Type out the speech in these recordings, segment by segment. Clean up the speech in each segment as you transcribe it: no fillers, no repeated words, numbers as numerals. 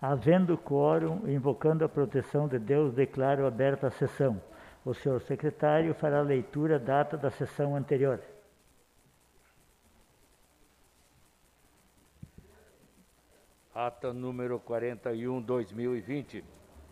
Havendo quórum, invocando a proteção de Deus, declaro aberta a sessão. O senhor secretário fará a leitura da ata da sessão anterior. Ata número 41/2020.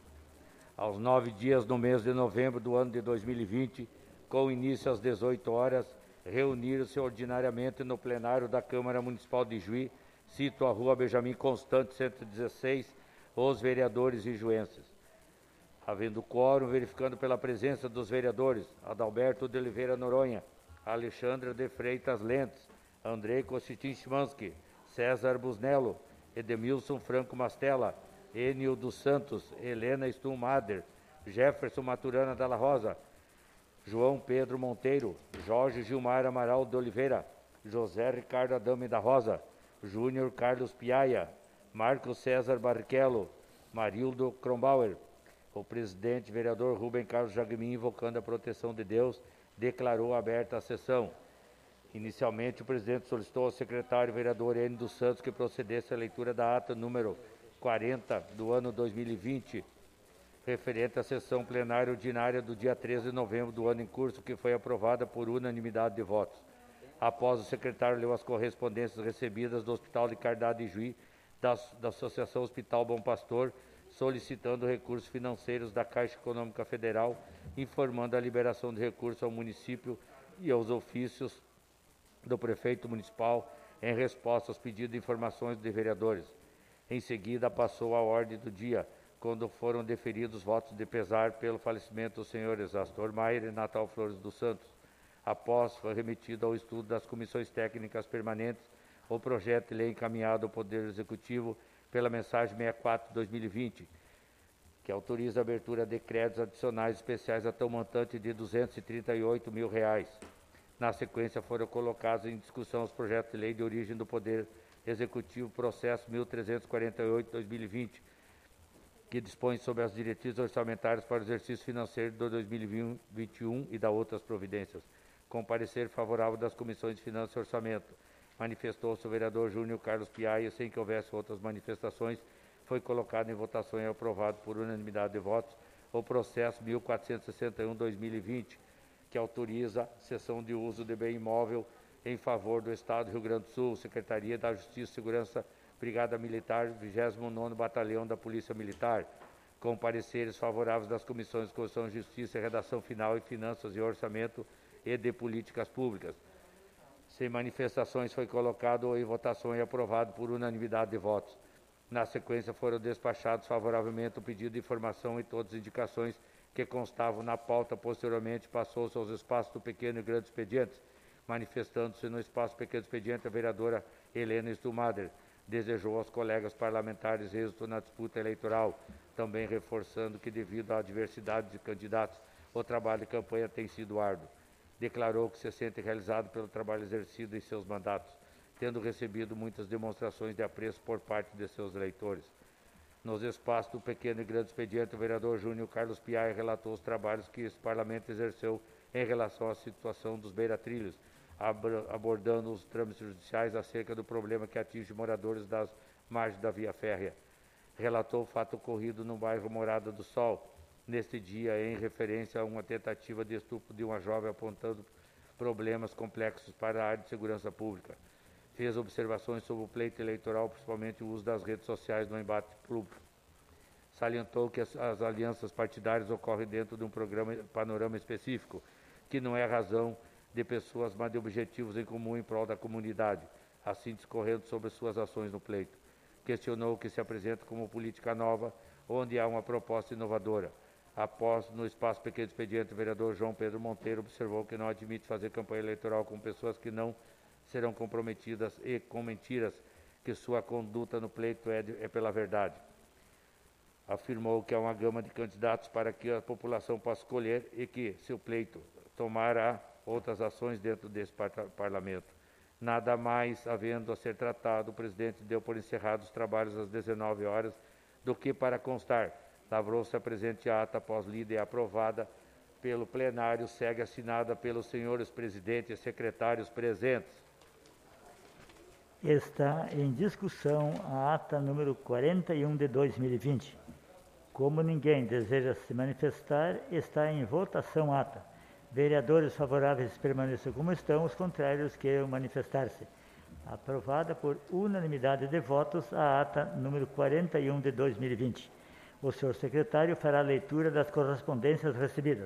Aos 9 dias do mês de novembro do ano de 2020, com início às 18 horas, reuniram-se ordinariamente no plenário da Câmara Municipal de Juí, sito a Rua Benjamin Constante, 116, os vereadores ijuenses. Havendo quórum, verificando pela presença dos vereadores Adalberto de Oliveira Noronha, Alexandra de Freitas Lentes, Andrei Costin Chimansky, César Busnello, Edemilson Franco Mastella, Enio dos Santos, Helena Stumader, Jefferson Maturana Dalla Rosa, João Pedro Monteiro, Jorge Gilmar Amaral de Oliveira, José Ricardo Adame da Rosa, Júnior Carlos Piaia, Marcos César Barrichello, Marildo Kronbauer. O presidente, vereador Rubem Carlos Jagmin, invocando a proteção de Deus, declarou aberta a sessão. Inicialmente, o presidente solicitou ao secretário vereador Enio dos Santos que procedesse à leitura da ata número 40 do ano 2020, referente à sessão plenária ordinária do dia 13 de novembro do ano em curso, que foi aprovada por unanimidade de votos. Após o secretário leu as correspondências recebidas do Hospital de Cardade e Juí, da Associação Hospital Bom Pastor, solicitando recursos financeiros da Caixa Econômica Federal, informando a liberação de recursos ao município e aos ofícios do prefeito municipal em resposta aos pedidos de informações de vereadores. Em seguida, passou a ordem do dia, quando foram deferidos votos de pesar pelo falecimento dos senhores Astor Maier e Natal Flores dos Santos. Após, foi remetido ao estudo das comissões técnicas permanentes o projeto de lei encaminhado ao Poder Executivo pela mensagem 64/2020, que autoriza a abertura de créditos adicionais especiais até o montante de R$ 238 mil. Na sequência, foram colocados em discussão os projetos de lei de origem do Poder Executivo, processo 1348/2020, que dispõe sobre as diretrizes orçamentárias para o exercício financeiro de 2021 e da outras providências. Com parecer favorável das comissões de Finanças e Orçamento, manifestou-se o vereador Júnior Carlos Piaia, sem que houvesse outras manifestações, foi colocado em votação e aprovado por unanimidade de votos o processo 1461/2020, que autoriza cessão de uso de bem imóvel em favor do Estado do Rio Grande do Sul, Secretaria da Justiça e Segurança, Brigada Militar, 29º Batalhão da Polícia Militar, com pareceres favoráveis das comissões de Constituição e Justiça, Redação Final e Finanças e Orçamento e de Políticas Públicas. Sem manifestações, foi colocado em votação e aprovado por unanimidade de votos. Na sequência, foram despachados favoravelmente o pedido de informação e todas as indicações que constavam na pauta. Posteriormente, passou-se aos espaços do pequeno e grande expediente, manifestando-se no espaço pequeno expediente a vereadora Helena Stumader. Desejou aos colegas parlamentares êxito na disputa eleitoral, também reforçando que, devido à diversidade de candidatos, o trabalho de campanha tem sido árduo. Declarou que se sente realizado pelo trabalho exercido em seus mandatos, tendo recebido muitas demonstrações de apreço por parte de seus eleitores. Nos espaços do pequeno e grande expediente, o vereador Júnior Carlos Piaia relatou os trabalhos que esse parlamento exerceu em relação à situação dos beira-trilhos, abordando os trâmites judiciais acerca do problema que atinge moradores das margens da via férrea. Relatou o fato ocorrido no bairro Morada do Sol, neste dia, em referência a uma tentativa de estupro de uma jovem, apontando problemas complexos para a área de segurança pública. Fez observações sobre o pleito eleitoral, principalmente o uso das redes sociais no embate público. Salientou que as alianças partidárias ocorrem dentro de um panorama específico, que não é razão de pessoas, mas de objetivos em comum em prol da comunidade, assim discorrendo sobre suas ações no pleito. Questionou o que se apresenta como política nova, onde há uma proposta inovadora. Após, no espaço pequeno expediente, o vereador João Pedro Monteiro observou que não admite fazer campanha eleitoral com pessoas que não serão comprometidas e com mentiras, que sua conduta no pleito é pela verdade. Afirmou que há uma gama de candidatos para que a população possa escolher e que, se o pleito tomará outras ações dentro desse parlamento. Nada mais havendo a ser tratado, o presidente deu por encerrados os trabalhos às 19 horas, do que para constar. Lavrou-se a presente ata após lida e aprovada pelo plenário, segue assinada pelos senhores presidentes e secretários presentes. Está em discussão a ata número 41 de 2020. Como ninguém deseja se manifestar, está em votação a ata. Vereadores favoráveis permaneçam como estão, os contrários queiram manifestar-se. Aprovada por unanimidade de votos a ata número 41 de 2020. O senhor secretário fará a leitura das correspondências recebidas.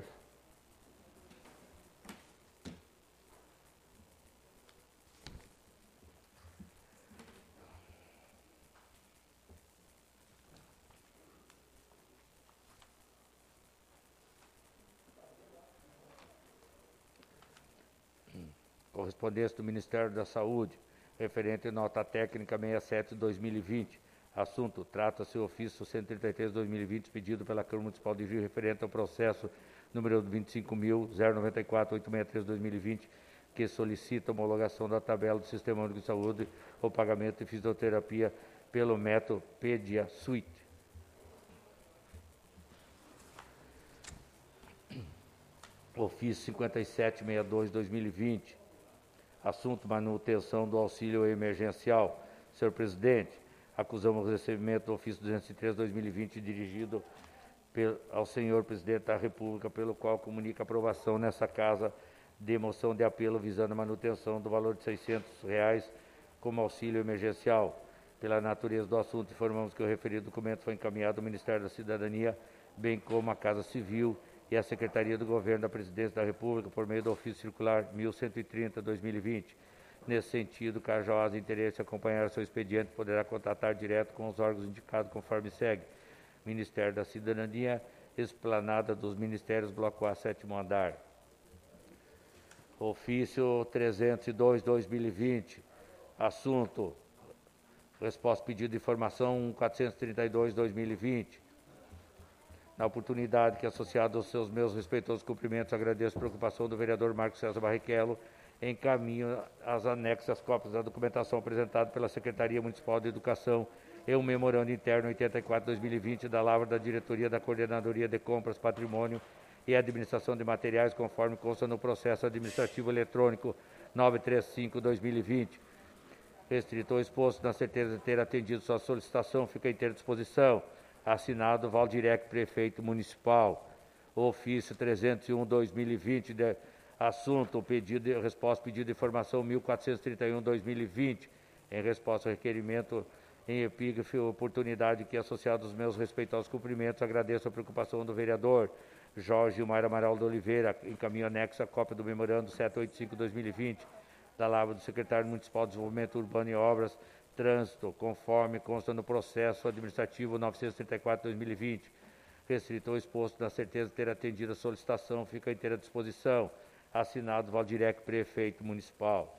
Correspondência do Ministério da Saúde, referente à nota técnica 67/2020. Assunto: trata-se o ofício 133/2020, pedido pela Câmara Municipal de Juiz, referente ao processo número 25.094.863/2020, que solicita a homologação da tabela do Sistema Único de Saúde ou pagamento de fisioterapia pelo método PediaSuite. Ofício 5762/2020. Assunto: manutenção do auxílio emergencial. Senhor presidente, acusamos o recebimento do ofício 203/2020, dirigido ao senhor presidente da República, pelo qual comunica aprovação nessa casa de moção de apelo visando a manutenção do valor de R$ 600 como auxílio emergencial. Pela natureza do assunto, informamos que o referido documento foi encaminhado ao Ministério da Cidadania, bem como à Casa Civil e à Secretaria do Governo da Presidência da República, por meio do ofício circular 1130/2020. Nesse sentido, caso haja interesse em acompanhar seu expediente, poderá contatar direto com os órgãos indicados conforme segue: Ministério da Cidadania, Esplanada dos Ministérios, Bloco A, 7º andar. Ofício 302/2020. Assunto: resposta pedido de informação 432/2020. Na oportunidade que, associado aos seus meus respeitosos cumprimentos, agradeço a preocupação do vereador Marcos César Barrichello, encaminho as anexas cópias da documentação apresentada pela Secretaria Municipal de Educação e um memorando interno 84/2020 da Lavra da Diretoria da Coordenadoria de Compras, Patrimônio e Administração de Materiais, conforme consta no processo administrativo eletrônico 935/2020. Restritor exposto, na certeza de ter atendido sua solicitação, fica à inteira disposição. Assinado Valdirec, Prefeito Municipal. Ofício 301/2020, assunto, pedido de informação 1431/2020, em resposta ao requerimento em epígrafe, oportunidade que, associado aos meus respeitosos cumprimentos, agradeço a preocupação do vereador Jorge Gilmar Amaral de Oliveira, encaminho anexo a cópia do memorando 785/2020, da Lavra do Secretário Municipal de Desenvolvimento Urbano e Obras, Trânsito, conforme consta no processo administrativo 934/2020. Restritor exposto, na certeza de ter atendido a solicitação, fica à inteira disposição. Assinado Valdirec, Prefeito Municipal.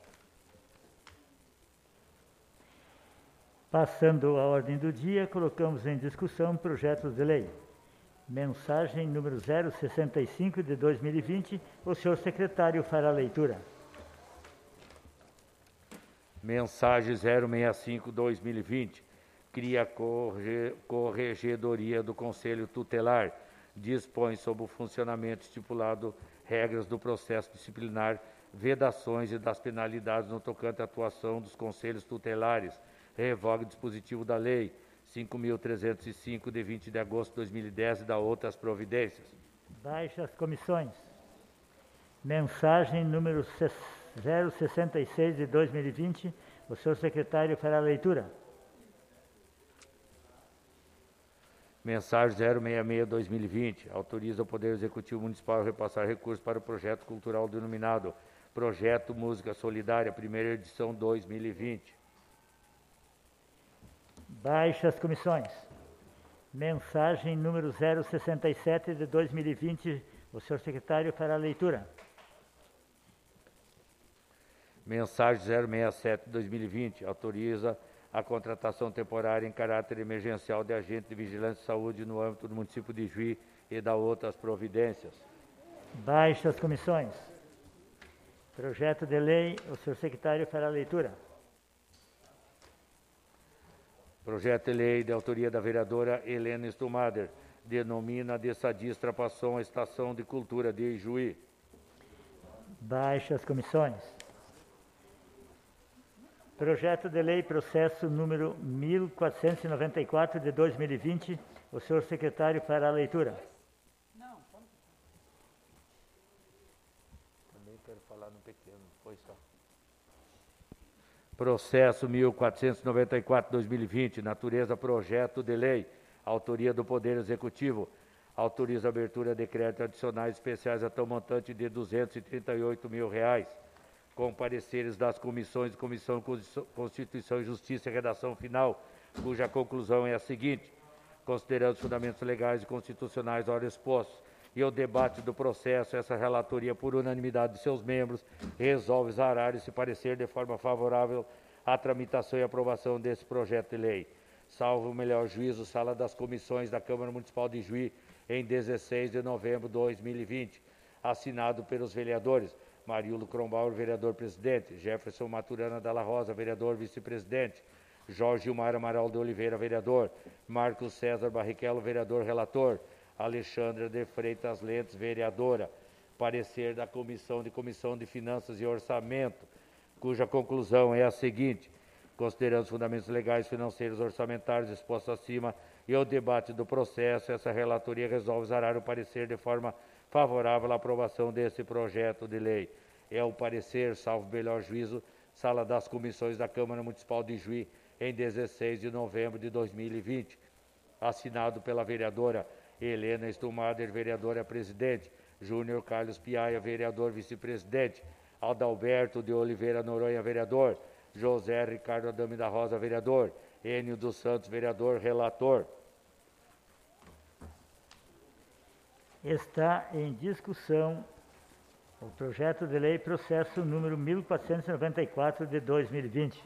Passando à ordem do dia, colocamos em discussão projetos de lei. Mensagem número 065 de 2020, o senhor secretário fará a leitura. Mensagem 065/2020, cria a Corregedoria do Conselho Tutelar, dispõe sobre o funcionamento estipulado, regras do processo disciplinar, vedações e das penalidades no tocante à atuação dos conselhos tutelares, revoga o dispositivo da Lei 5.305, de 20 de agosto de 2010, e dá outras providências. Baixa as comissões. Mensagem número 066 de 2020, o senhor secretário fará a leitura. Mensagem 066/2020, autoriza o Poder Executivo Municipal a repassar recursos para o projeto cultural denominado Projeto Música Solidária, primeira edição 2020. Baixa as comissões. Mensagem número 067 de 2020, o senhor secretário fará a leitura. Mensagem 067/2020, autoriza a contratação temporária em caráter emergencial de agente de vigilância de saúde no âmbito do município de Juí e dá outras providências. Baixa as comissões. Projeto de lei, o senhor secretário fará a leitura. Projeto de lei de autoria da vereadora Helena Stumader, denomina de Sadistra Passon a Estação de Cultura de Juí. Baixa as comissões. Projeto de lei, processo número 1494 de 2020. O senhor secretário para a leitura. Também quero falar no pequeno, foi só. Processo 1494/2020, natureza projeto de lei, autoria do Poder Executivo, autoriza a abertura de créditos adicionais especiais até o montante de R$238 mil, com pareceres das comissões de Comissão Constituição e Justiça e redação final, cuja conclusão é a seguinte: considerando os fundamentos legais e constitucionais ora expostos e o debate do processo, essa relatoria, por unanimidade de seus membros, resolve exarar esse parecer de forma favorável à tramitação e aprovação desse projeto de lei. Salvo o melhor juízo, Sala das Comissões da Câmara Municipal de Juí, em 16 de novembro de 2020. Assinado pelos vereadores Mariulo Crombauer, vereador-presidente, Jefferson Maturana Dalla Rosa, vereador-vice-presidente, Jorge Gilmar Amaral de Oliveira, vereador, Marcos César Barrichello, vereador-relator, Alexandra de Freitas Lentes, vereadora. Parecer da Comissão de Finanças e Orçamento, cuja conclusão é a seguinte: considerando os fundamentos legais, financeiros, orçamentários expostos acima e o debate do processo, essa relatoria resolve exarar o parecer de forma favorável à aprovação desse projeto de lei. É o parecer, salvo melhor juízo, Sala das Comissões da Câmara Municipal de Juí, em 16 de novembro de 2020. Assinado pela vereadora Helena Stumader, vereadora-presidente, Júnior Carlos Piaia, vereador-vice-presidente, Adalberto de Oliveira Noronha, vereador, José Ricardo Adame da Rosa, vereador, Enio dos Santos, vereador-relator. Está em discussão o projeto de lei, processo número 1494 de 2020.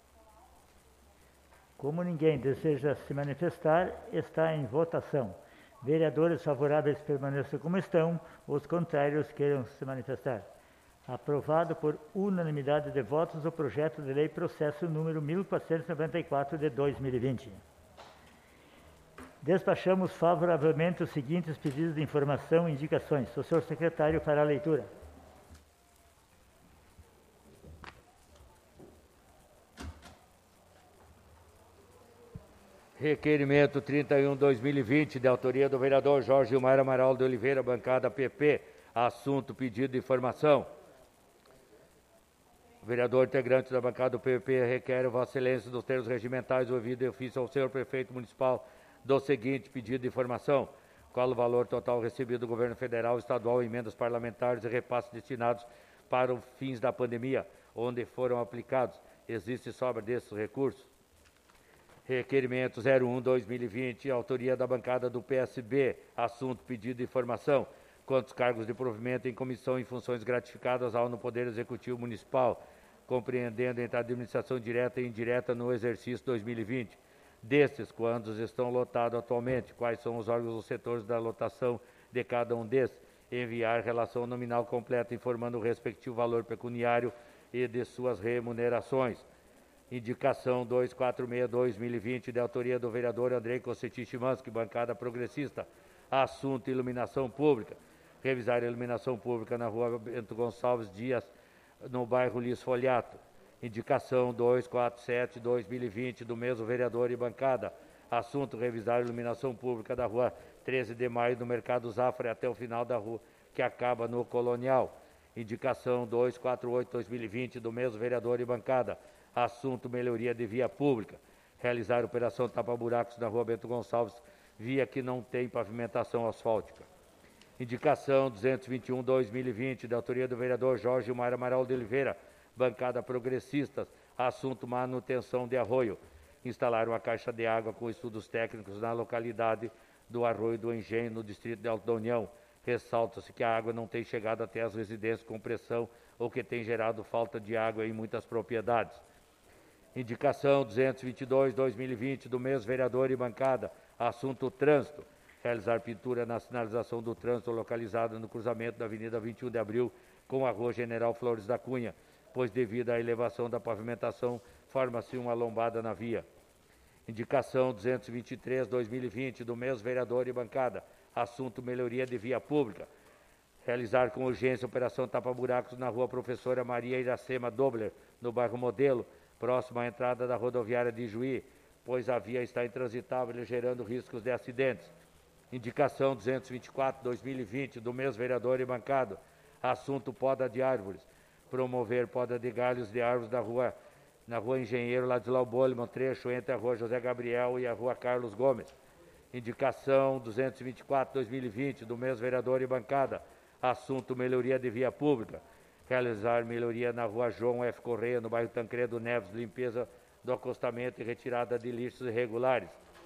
Como ninguém deseja se manifestar, está em votação. Vereadores favoráveis permaneçam como estão, os contrários queiram se manifestar. Aprovado por unanimidade de votos o projeto de lei, processo número 1494 de 2020. Despachamos favoravelmente os seguintes pedidos de informação e indicações. O senhor secretário fará a leitura. Requerimento 31/2020, de autoria do vereador Jorge Gilmar Amaral de Oliveira, bancada PP. Assunto: pedido de informação. O vereador integrante da bancada do PP requer Vossa Excelência, dos termos regimentais, ouvido de ofício ao senhor prefeito municipal, do seguinte pedido de informação: qual o valor total recebido do governo federal, estadual, emendas parlamentares e repasses destinados para os fins da pandemia, onde foram aplicados? Existe sobra desses recursos? Requerimento 01/2020, autoria da bancada do PSB. Assunto: pedido de informação. Quantos cargos de provimento em comissão e funções gratificadas há no Poder Executivo Municipal, compreendendo entre a administração direta e indireta no exercício 2020? Destes, quantos estão lotados atualmente? Quais são os órgãos ou setores da lotação de cada um destes? Enviar relação nominal completa informando o respectivo valor pecuniário e de suas remunerações. Indicação 246/2020, de autoria do vereador Andrei Cossetti Chimansky, bancada progressista. Assunto: iluminação pública. Revisar a iluminação pública na rua Bento Gonçalves Dias, no bairro Lis Foliato. Indicação 247/2020, do mesmo vereador e bancada. Assunto: revisar a iluminação pública da rua 13 de Maio, do Mercado Zafra, até o final da rua, que acaba no Colonial. Indicação 248/2020, do mesmo vereador e bancada. Assunto: melhoria de via pública. Realizar operação tapa-buracos na rua Bento Gonçalves, via que não tem pavimentação asfáltica. Indicação 221/2020, da autoria do vereador Jorge Gilmar Amaral de Oliveira, bancada progressistas. Assunto: manutenção de arroio. Instalar uma caixa de água com estudos técnicos na localidade do Arroio do Engenho, no distrito de Alto da União. Ressalta-se que a água não tem chegado até as residências com pressão, ou que tem gerado falta de água em muitas propriedades. Indicação 222/2020, do mesmo vereador e bancada. Assunto: trânsito. Realizar pintura na sinalização do trânsito localizada no cruzamento da Avenida 21 de Abril com a Rua General Flores da Cunha, pois devido à elevação da pavimentação, forma-se uma lombada na via. Indicação 223/2020, do mesmo vereador e bancada. Assunto: melhoria de via pública. Realizar com urgência operação tapa-buracos na rua Professora Maria Iracema Dobler, no bairro Modelo, próximo à entrada da rodoviária de Juí, pois a via está intransitável, gerando riscos de acidentes. Indicação 224/2020 do mesmo vereador e bancada. Assunto poda de árvores. Promover poda de galhos de árvores na rua Engenheiro Ladislau Bolliman, trecho entre a rua José Gabriel e a rua Carlos Gomes. Indicação 224/2020 do mesmo vereador e bancada. Assunto melhoria de via pública. Realizar melhoria na rua João F. Correia, no bairro Tancredo Neves, limpeza do acostamento e retirada de lixos irregulares.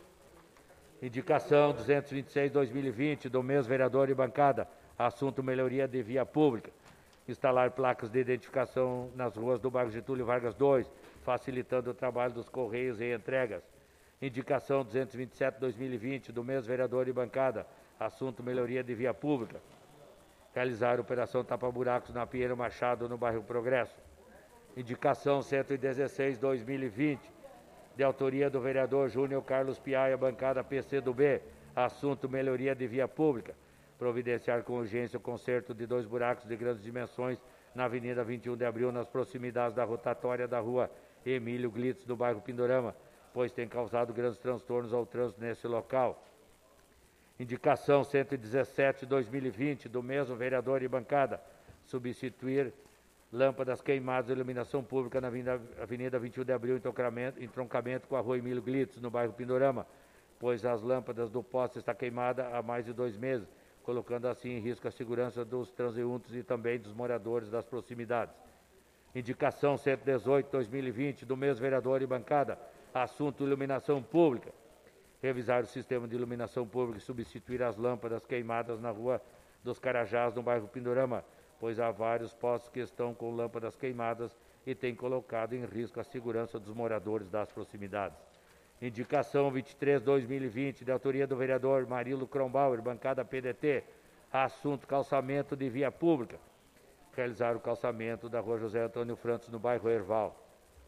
Indicação 226/2020 do mesmo vereador e bancada. Assunto melhoria de via pública. Instalar placas de identificação nas ruas do bairro Getúlio Vargas 2, facilitando o trabalho dos correios e entregas. Indicação 227/2020 do mesmo vereador e bancada. Assunto melhoria de via pública. Realizar operação tapa-buracos na Pinheiro Machado, no bairro Progresso. Indicação 116/2020, de autoria do vereador Júnior Carlos Piaia, bancada PCdoB. Assunto melhoria de via pública. Providenciar com urgência o conserto de 2 buracos de grandes dimensões na Avenida 21 de Abril, nas proximidades da rotatória da rua Emílio Glitz, do bairro Pindorama, pois tem causado grandes transtornos ao trânsito nesse local. Indicação 117/2020 do mesmo vereador e bancada. Substituir lâmpadas queimadas de iluminação pública na Avenida 21 de Abril, entroncamento com a rua Emílio Glitz, no bairro Pindorama, pois as lâmpadas do poste estão queimadas há mais de 2 meses, colocando assim em risco a segurança dos transeuntes e também dos moradores das proximidades. Indicação 118/2020 do mesmo vereador e bancada. Assunto iluminação pública. Revisar o sistema de iluminação pública e substituir as lâmpadas queimadas na rua dos Carajás, no bairro Pindorama, pois há vários postos que estão com lâmpadas queimadas e têm colocado em risco a segurança dos moradores das proximidades. Indicação 23/2020, de autoria do vereador Marilo Kronbauer, bancada PDT. Assunto calçamento de via pública. Realizar o calçamento da rua José Antônio Frantos, no bairro Erval.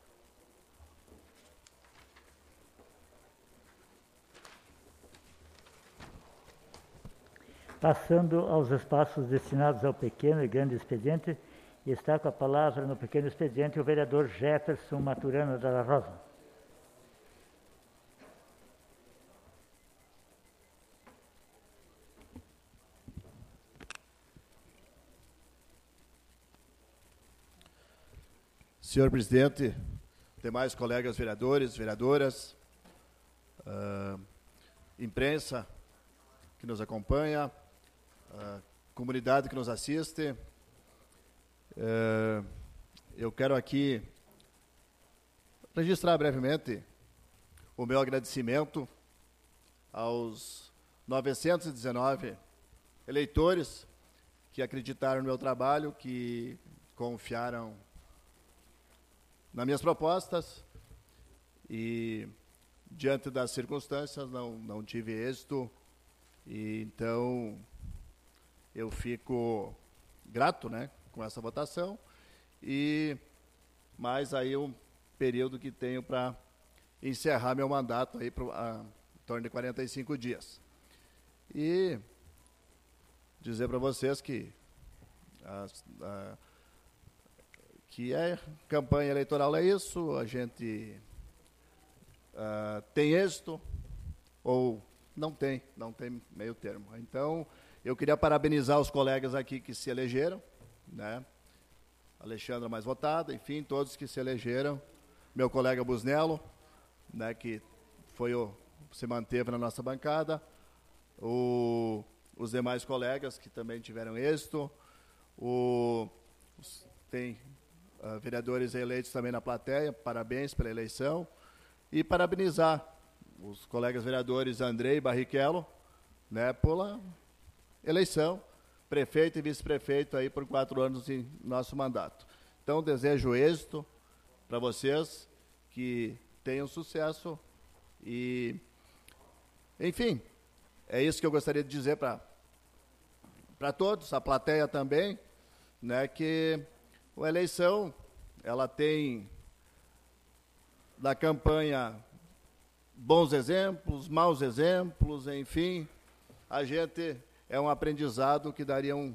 Passando aos espaços destinados ao pequeno e grande expediente, está com a palavra no pequeno expediente o vereador Jefferson Maturana da Rosa. Senhor presidente, demais colegas vereadores, vereadoras, imprensa que nos acompanha, comunidade que nos assiste, eu quero aqui registrar brevemente o meu agradecimento aos 919 eleitores que acreditaram no meu trabalho, que confiaram nas minhas propostas e, diante das circunstâncias, não tive êxito. E, então, eu fico grato, né, com essa votação, e mais aí um período que tenho para encerrar meu mandato aí em torno de 45 dias. E dizer para vocês que campanha eleitoral é isso, a gente tem êxito ou não tem meio termo. Então, eu queria parabenizar os colegas aqui que se elegeram, né? Alexandra mais votada, enfim, todos que se elegeram, meu colega Busnello, né, que se manteve na nossa bancada, os demais colegas que também tiveram êxito, tem vereadores eleitos também na plateia, parabéns pela eleição, e parabenizar os colegas vereadores Andrei Barrichello, né, pela eleição, prefeito e vice-prefeito aí por 4 anos em nosso mandato. Então, desejo êxito para vocês, que tenham sucesso e, enfim, é isso que eu gostaria de dizer para todos, a plateia também, né, que a eleição, ela tem da campanha bons exemplos, maus exemplos, enfim, a gente é um aprendizado que daria um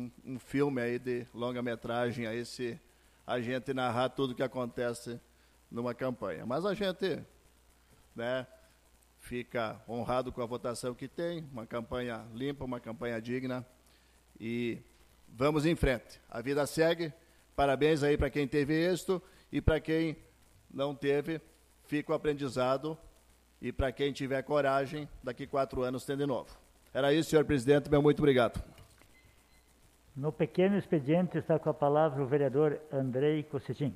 filme aí de longa-metragem, a gente narrar tudo o que acontece numa campanha. Mas a gente, né, fica honrado com a votação que tem, uma campanha limpa, uma campanha digna, e vamos em frente. A vida segue. Parabéns aí para quem teve êxito, e para quem não teve, fica o aprendizado, e para quem tiver coragem, daqui 4 anos tem de novo. Era isso, senhor presidente, meu muito obrigado. No pequeno expediente está com a palavra o vereador Andrei Cossetin.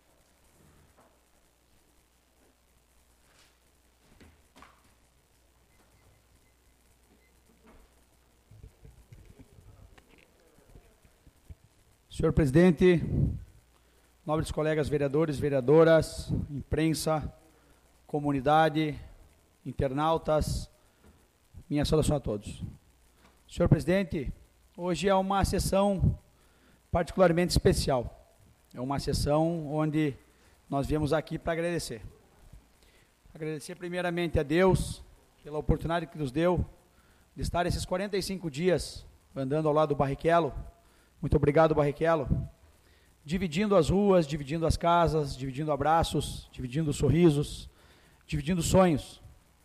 Senhor presidente, nobres colegas vereadores, vereadoras, imprensa, comunidade, internautas, minha saudação a todos. Senhor presidente, hoje é uma sessão particularmente especial. É uma sessão onde nós viemos aqui para agradecer. Agradecer primeiramente a Deus pela oportunidade que nos deu de estar esses 45 dias andando ao lado do Barrichello. Muito obrigado, Barrichello. Dividindo as ruas, dividindo as casas, dividindo abraços, dividindo sorrisos, dividindo sonhos.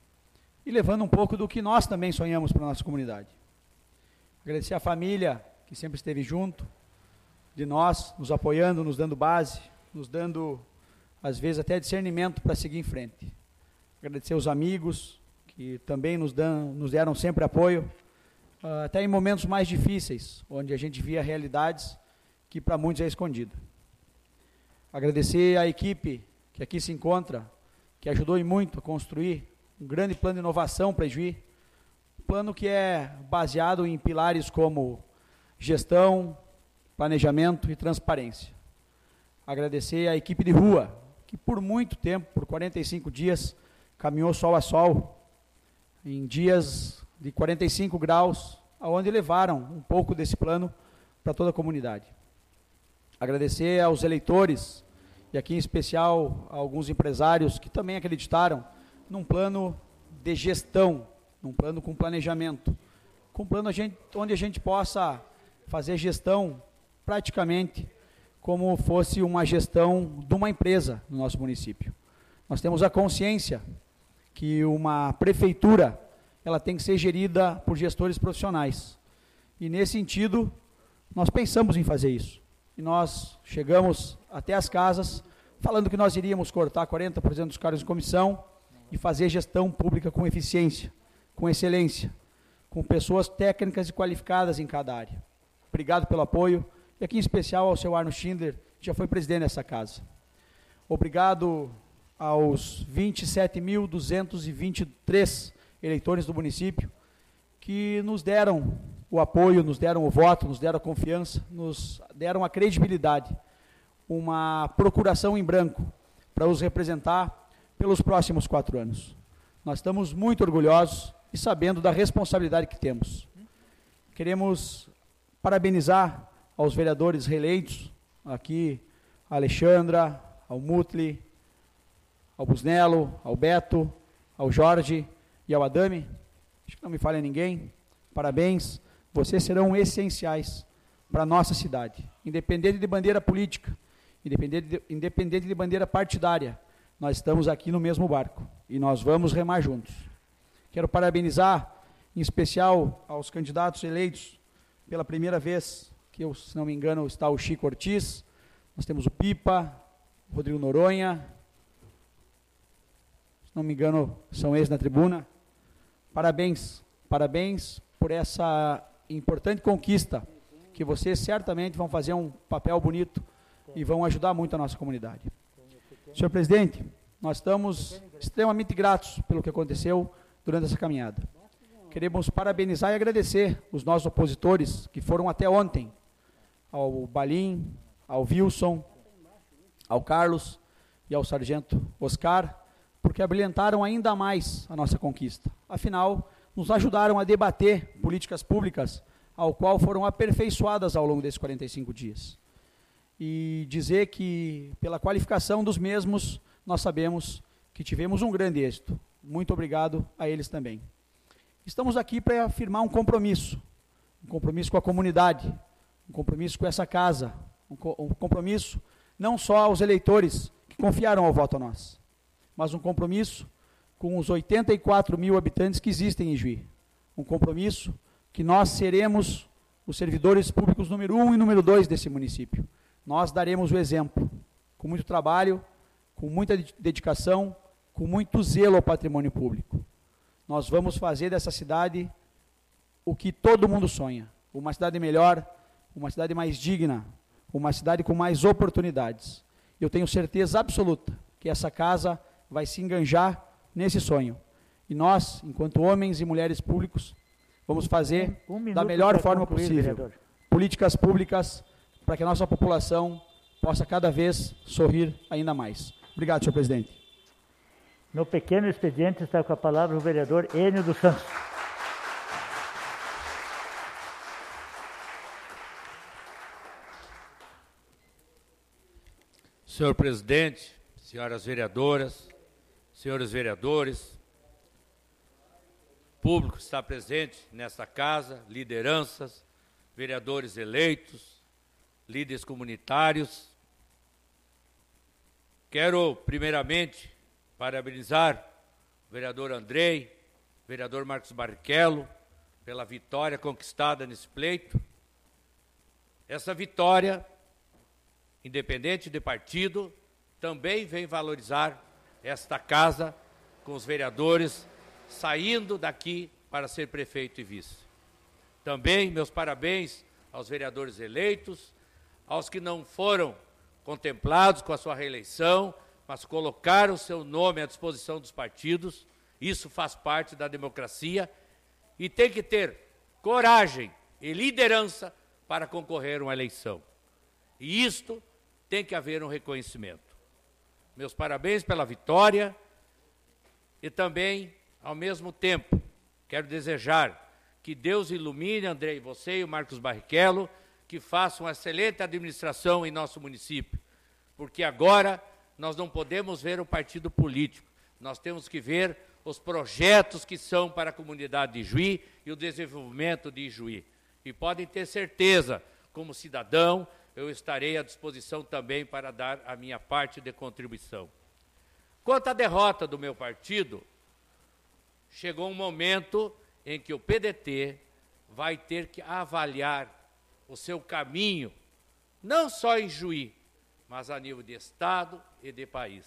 E levando um pouco do que nós também sonhamos para a nossa comunidade. Agradecer à família que sempre esteve junto de nós, nos apoiando, nos dando base, nos dando, às vezes, até discernimento para seguir em frente. Agradecer aos amigos que também nos deram sempre apoio, até em momentos mais difíceis, onde a gente via realidades que para muitos é escondida. Agradecer à equipe que aqui se encontra, que ajudou muito a construir um grande plano de inovação para Ijuí, um plano que é baseado em pilares como gestão, planejamento e transparência. Agradecer à equipe de rua, que por muito tempo, por 45 dias, caminhou sol a sol, em dias de 45 graus, aonde levaram um pouco desse plano para toda a comunidade. Agradecer aos eleitores, e aqui em especial a alguns empresários que também acreditaram num plano de gestão, num plano com planejamento, com um plano onde a gente possa fazer gestão praticamente como fosse uma gestão de uma empresa no nosso município. Nós temos a consciência que uma prefeitura ela tem que ser gerida por gestores profissionais. E, nesse sentido, nós pensamos em fazer isso. E nós chegamos até as casas, falando que nós iríamos cortar 40% dos cargos de comissão e fazer gestão pública com eficiência, com excelência, com pessoas técnicas e qualificadas em cada área. Obrigado pelo apoio, e aqui em especial ao seu Arno Schindler, que já foi presidente dessa casa. Obrigado aos 27.223 eleitores do município, que nos deram o apoio, nos deram o voto, nos deram a confiança, nos deram a credibilidade, uma procuração em branco para os representar pelos próximos 4 anos. Nós estamos muito orgulhosos e sabendo da responsabilidade que temos. Queremos parabenizar aos vereadores reeleitos, aqui a Alexandra, ao Mutli, ao Busnello, ao Beto, ao Jorge e ao Adame, acho que não me falha ninguém, parabéns, vocês serão essenciais para a nossa cidade, independente de bandeira política, independente de bandeira partidária, nós estamos aqui no mesmo barco, e nós vamos remar juntos. Quero parabenizar, em especial, aos candidatos eleitos pela primeira vez, que eu, se não me engano, está o Chico Ortiz, nós temos o Pipa, o Rodrigo Noronha, se não me engano, são ex na tribuna. Parabéns, parabéns por essa importante conquista, que vocês certamente vão fazer um papel bonito e vão ajudar muito a nossa comunidade. Senhor presidente, nós estamos extremamente gratos pelo que aconteceu durante essa caminhada. Queremos parabenizar e agradecer os nossos opositores que foram até ontem, ao Balim, ao Wilson, ao Carlos e ao sargento Oscar, porque abrilhantaram ainda mais a nossa conquista. Afinal, nos ajudaram a debater políticas públicas, ao qual foram aperfeiçoadas ao longo desses 45 dias. E dizer que, pela qualificação dos mesmos, nós sabemos que tivemos um grande êxito. Muito obrigado a eles também. Estamos aqui para afirmar um compromisso com a comunidade, um compromisso com essa casa, um compromisso não só aos eleitores que que confiaram o voto a nós, mas um compromisso com os 84 mil habitantes que existem em Juí. Um compromisso que nós seremos os servidores públicos número 1 e número 2 desse município. Nós daremos o exemplo, com muito trabalho, com muita dedicação, com muito zelo ao patrimônio público. Nós vamos fazer dessa cidade o que todo mundo sonha, uma cidade melhor, uma cidade mais digna, uma cidade com mais oportunidades. Eu tenho certeza absoluta que essa casa vai se enganjar nesse sonho. E nós, enquanto homens e mulheres públicos, vamos fazer da melhor forma possível vereador. Políticas públicas para que a nossa população possa cada vez sorrir ainda mais. Obrigado, senhor presidente. No pequeno expediente está com a palavra o vereador Enio dos Santos. Senhor presidente, senhoras vereadoras, senhores vereadores, público que está presente nesta casa, lideranças, vereadores eleitos, líderes comunitários. Quero, primeiramente, parabenizar o vereador Andrei, o vereador Marcos Barrichello, pela vitória conquistada nesse pleito. Essa vitória, independente de partido, também vem valorizar esta casa com os vereadores saindo daqui para ser prefeito e vice. Também meus parabéns aos vereadores eleitos, aos que não foram contemplados com a sua reeleição, mas colocaram o seu nome à disposição dos partidos. Isso faz parte da democracia e tem que ter coragem e liderança para concorrer a uma eleição. E isto tem que haver um reconhecimento. Meus parabéns pela vitória e também, ao mesmo tempo, quero desejar que Deus ilumine, Andrei, você e o Marcos Barrichello, que façam uma excelente administração em nosso município, porque agora nós não podemos ver o partido político, nós temos que ver os projetos que são para a comunidade de Juí e o desenvolvimento de Juí. E podem ter certeza, como cidadão, eu estarei à disposição também para dar a minha parte de contribuição. Quanto à derrota do meu partido, chegou um momento em que o PDT vai ter que avaliar o seu caminho, não só em Juí, mas a nível de Estado e de país.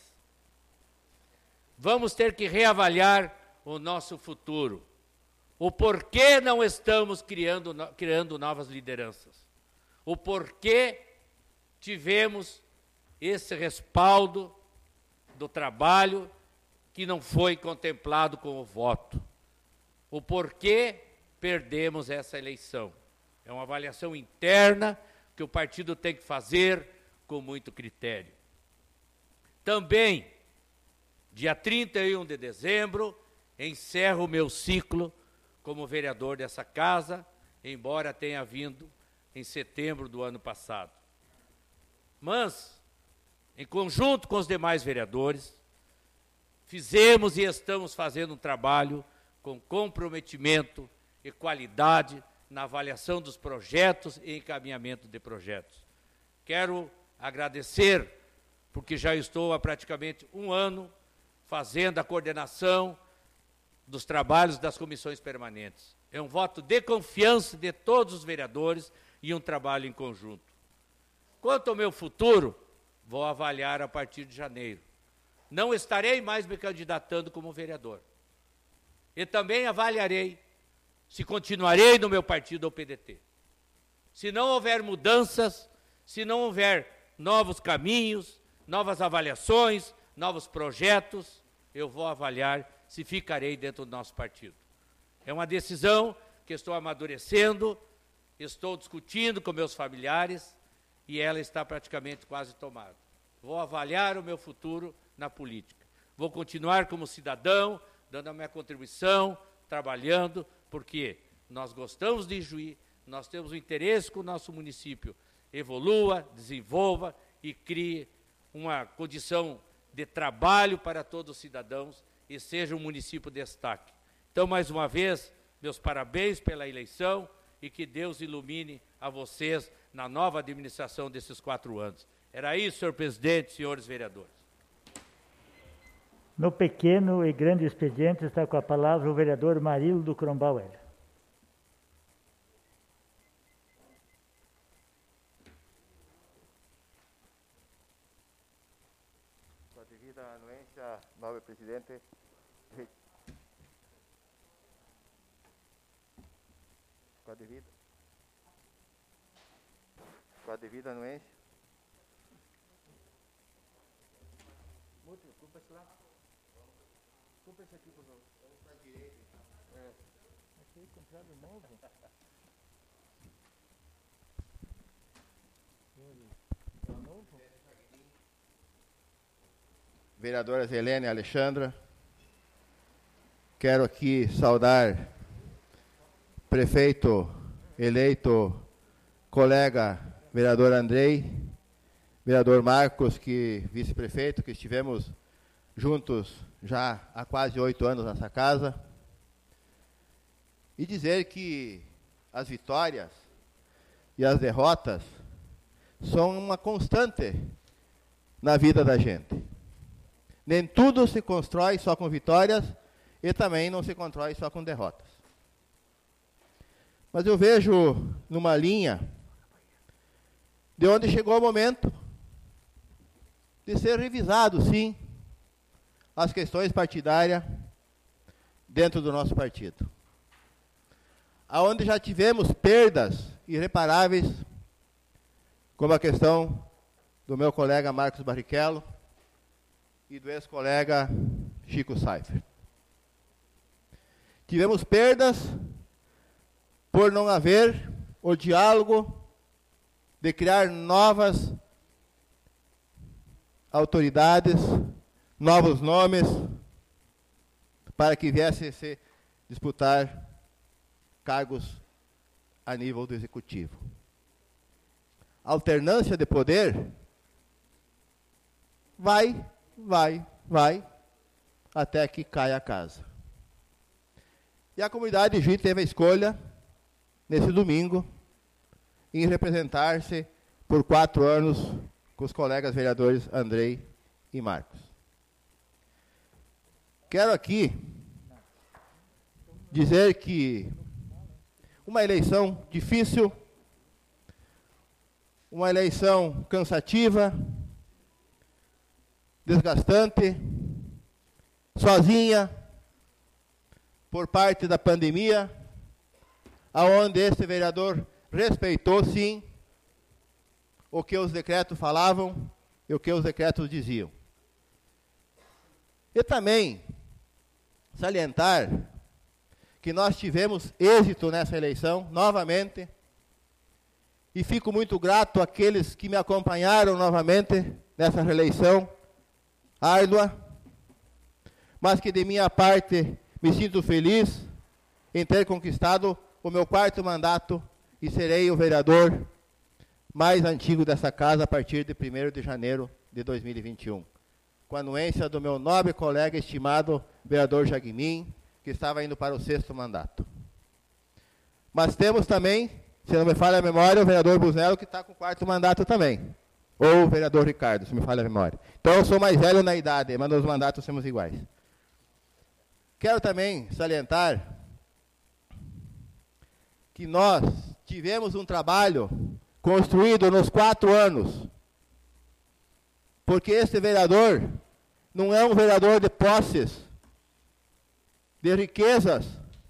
Vamos ter que reavaliar o nosso futuro, o porquê não estamos criando novas lideranças, o porquê tivemos esse respaldo do trabalho que não foi contemplado com o voto, o porquê perdemos essa eleição. É uma avaliação interna que o partido tem que fazer com muito critério. Também, dia 31 de dezembro, encerro o meu ciclo como vereador dessa casa, embora tenha vindo em setembro do ano passado. Mas, em conjunto com os demais vereadores, fizemos e estamos fazendo um trabalho com comprometimento e qualidade na avaliação dos projetos e encaminhamento de projetos. Quero agradecer, porque já estou há praticamente um ano fazendo a coordenação dos trabalhos das comissões permanentes. É um voto de confiança de todos os vereadores e um trabalho em conjunto. Quanto ao meu futuro, vou avaliar a partir de janeiro. Não estarei mais me candidatando como vereador. E também avaliarei se continuarei no meu partido ou PDT. Se não houver mudanças, se não houver novos caminhos, novas avaliações, novos projetos, eu vou avaliar se ficarei dentro do nosso partido. É uma decisão que estou amadurecendo, estou discutindo com meus familiares e ela está praticamente quase tomada. Vou avaliar o meu futuro na política. Vou continuar como cidadão, dando a minha contribuição, trabalhando, porque nós gostamos de Juí, nós temos o interesse que o nosso município evolua, desenvolva e crie uma condição de trabalho para todos os cidadãos e seja um município de destaque. Então, mais uma vez, meus parabéns pela eleição e que Deus ilumine a vocês na nova administração desses 4 anos. Era isso, senhor presidente, senhores vereadores. No pequeno e grande expediente está com a palavra o vereador Marildo Kronbauer. Com a devida anuência, nobre presidente. Com a devida anuência. Ocupa esse lá. Ocupa esse aqui, por favor. Vamos para a direita, então. Achei comprado novo. Vereadoras Helene e Alexandra, quero aqui saudar prefeito eleito, colega vereador Andrei, vereador Marcos, vice-prefeito, que estivemos juntos já há quase 8 anos nessa casa, e dizer que as vitórias e as derrotas são uma constante na vida da gente. Nem tudo se constrói só com vitórias e também não se constrói só com derrotas. Mas eu vejo numa linha de onde chegou o momento de ser revisado, sim, as questões partidárias dentro do nosso partido. Aonde já tivemos perdas irreparáveis, como a questão do meu colega Marcos Barrichello e do ex-colega Chico Saifert. Tivemos perdas por não haver o diálogo de criar novas autoridades, novos nomes, para que viessem se disputar cargos a nível do executivo. Alternância de poder vai, até que caia a casa. E a comunidade de Juí teve a escolha, nesse domingo, em representar-se por 4 anos com os colegas vereadores Andrei e Marcos. Quero aqui dizer que uma eleição difícil, uma eleição cansativa, desgastante, sozinha, por parte da pandemia, aonde esse vereador respeitou, sim, o que os decretos falavam e o que os decretos diziam. E também salientar que nós tivemos êxito nessa eleição, novamente, e fico muito grato àqueles que me acompanharam novamente nessa reeleição árdua, mas que de minha parte me sinto feliz em ter conquistado o meu 4º mandato e serei o vereador mais antigo dessa casa a partir de 1º de janeiro de 2021, com a anuência do meu nobre colega estimado vereador Jagmin, que estava indo para o 6º mandato. Mas temos também, se não me falha a memória, o vereador Busnello, que está com o 4º mandato também, ou o vereador Ricardo, se me falha a memória. Então eu sou mais velho na idade, mas nos mandatos somos iguais. Quero também salientar que nós tivemos um trabalho construído nos 4 anos, porque esse vereador não é um vereador de posses, de riquezas,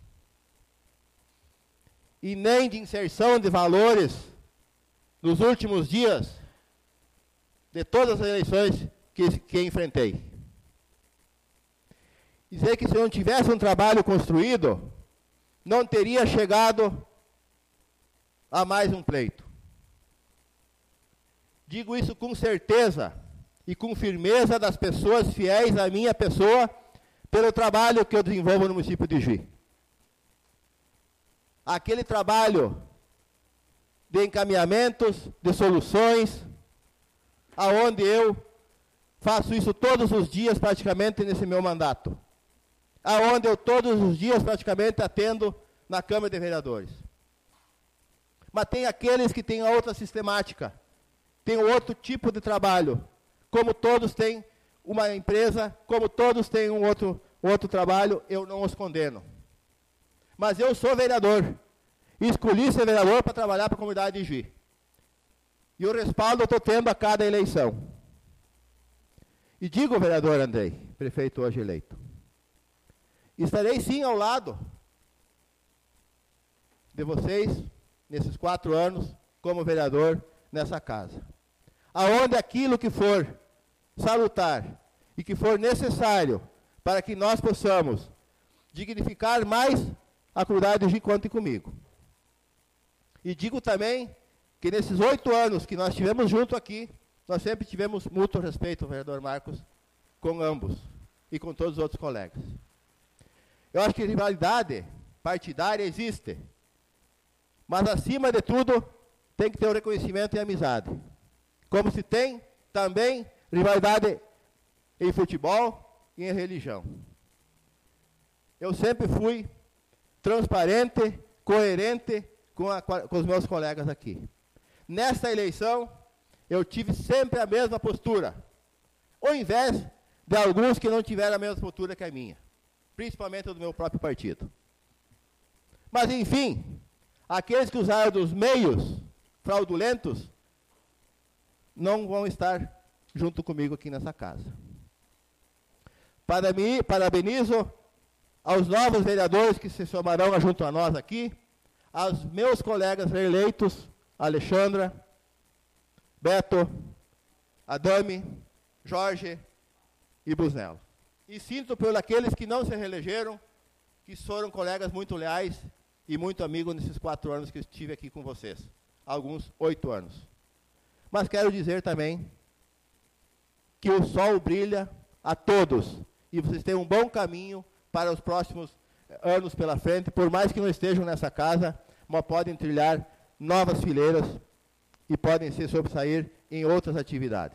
e nem de inserção de valores nos últimos dias de todas as eleições que enfrentei. Dizer que se não tivesse um trabalho construído, não teria chegado a mais um pleito. Digo isso com certeza e com firmeza das pessoas fiéis à minha pessoa, pelo trabalho que eu desenvolvo no município de Juí. Aquele trabalho de encaminhamentos, de soluções, aonde eu faço isso todos os dias praticamente nesse meu mandato. Aonde eu todos os dias praticamente atendo na Câmara de Vereadores. Mas tem aqueles que têm outra sistemática, tem outro tipo de trabalho, como todos têm uma empresa, como todos têm um outro trabalho, eu não os condeno. Mas eu sou vereador. Escolhi ser vereador para trabalhar para a comunidade de Juí. E o respaldo eu estou tendo a cada eleição. E digo, vereador Andrei, prefeito hoje eleito, estarei sim ao lado de vocês, nesses 4 anos, como vereador nessa casa. Aonde aquilo que for salutar e que for necessário para que nós possamos dignificar mais a comunidade de Juí, contem comigo. E digo também que nesses 8 anos que nós tivemos junto aqui, nós sempre tivemos mútuo respeito, vereador Marcos, com ambos e com todos os outros colegas. Eu acho que rivalidade partidária existe, mas acima de tudo tem que ter o reconhecimento e amizade. Como se tem também rivalidade em futebol e em religião. Eu sempre fui transparente, coerente com os meus colegas aqui. Nesta eleição, eu tive sempre a mesma postura, ao invés de alguns que não tiveram a mesma postura que a minha, principalmente do meu próprio partido. Mas, enfim, aqueles que usaram dos meios fraudulentos não vão estar junto comigo aqui nessa casa. Parabenizo aos novos vereadores que se somarão junto a nós aqui, aos meus colegas reeleitos, Alexandra, Beto, Adame, Jorge e Busnello. E sinto por aqueles que não se reelegeram, que foram colegas muito leais e muito amigos nesses 4 anos que eu estive aqui com vocês. Alguns 8 anos. Mas quero dizer também que o sol brilha a todos e vocês têm um bom caminho para os próximos anos pela frente, por mais que não estejam nessa casa, mas podem trilhar novas fileiras e podem se sobressair em outras atividades.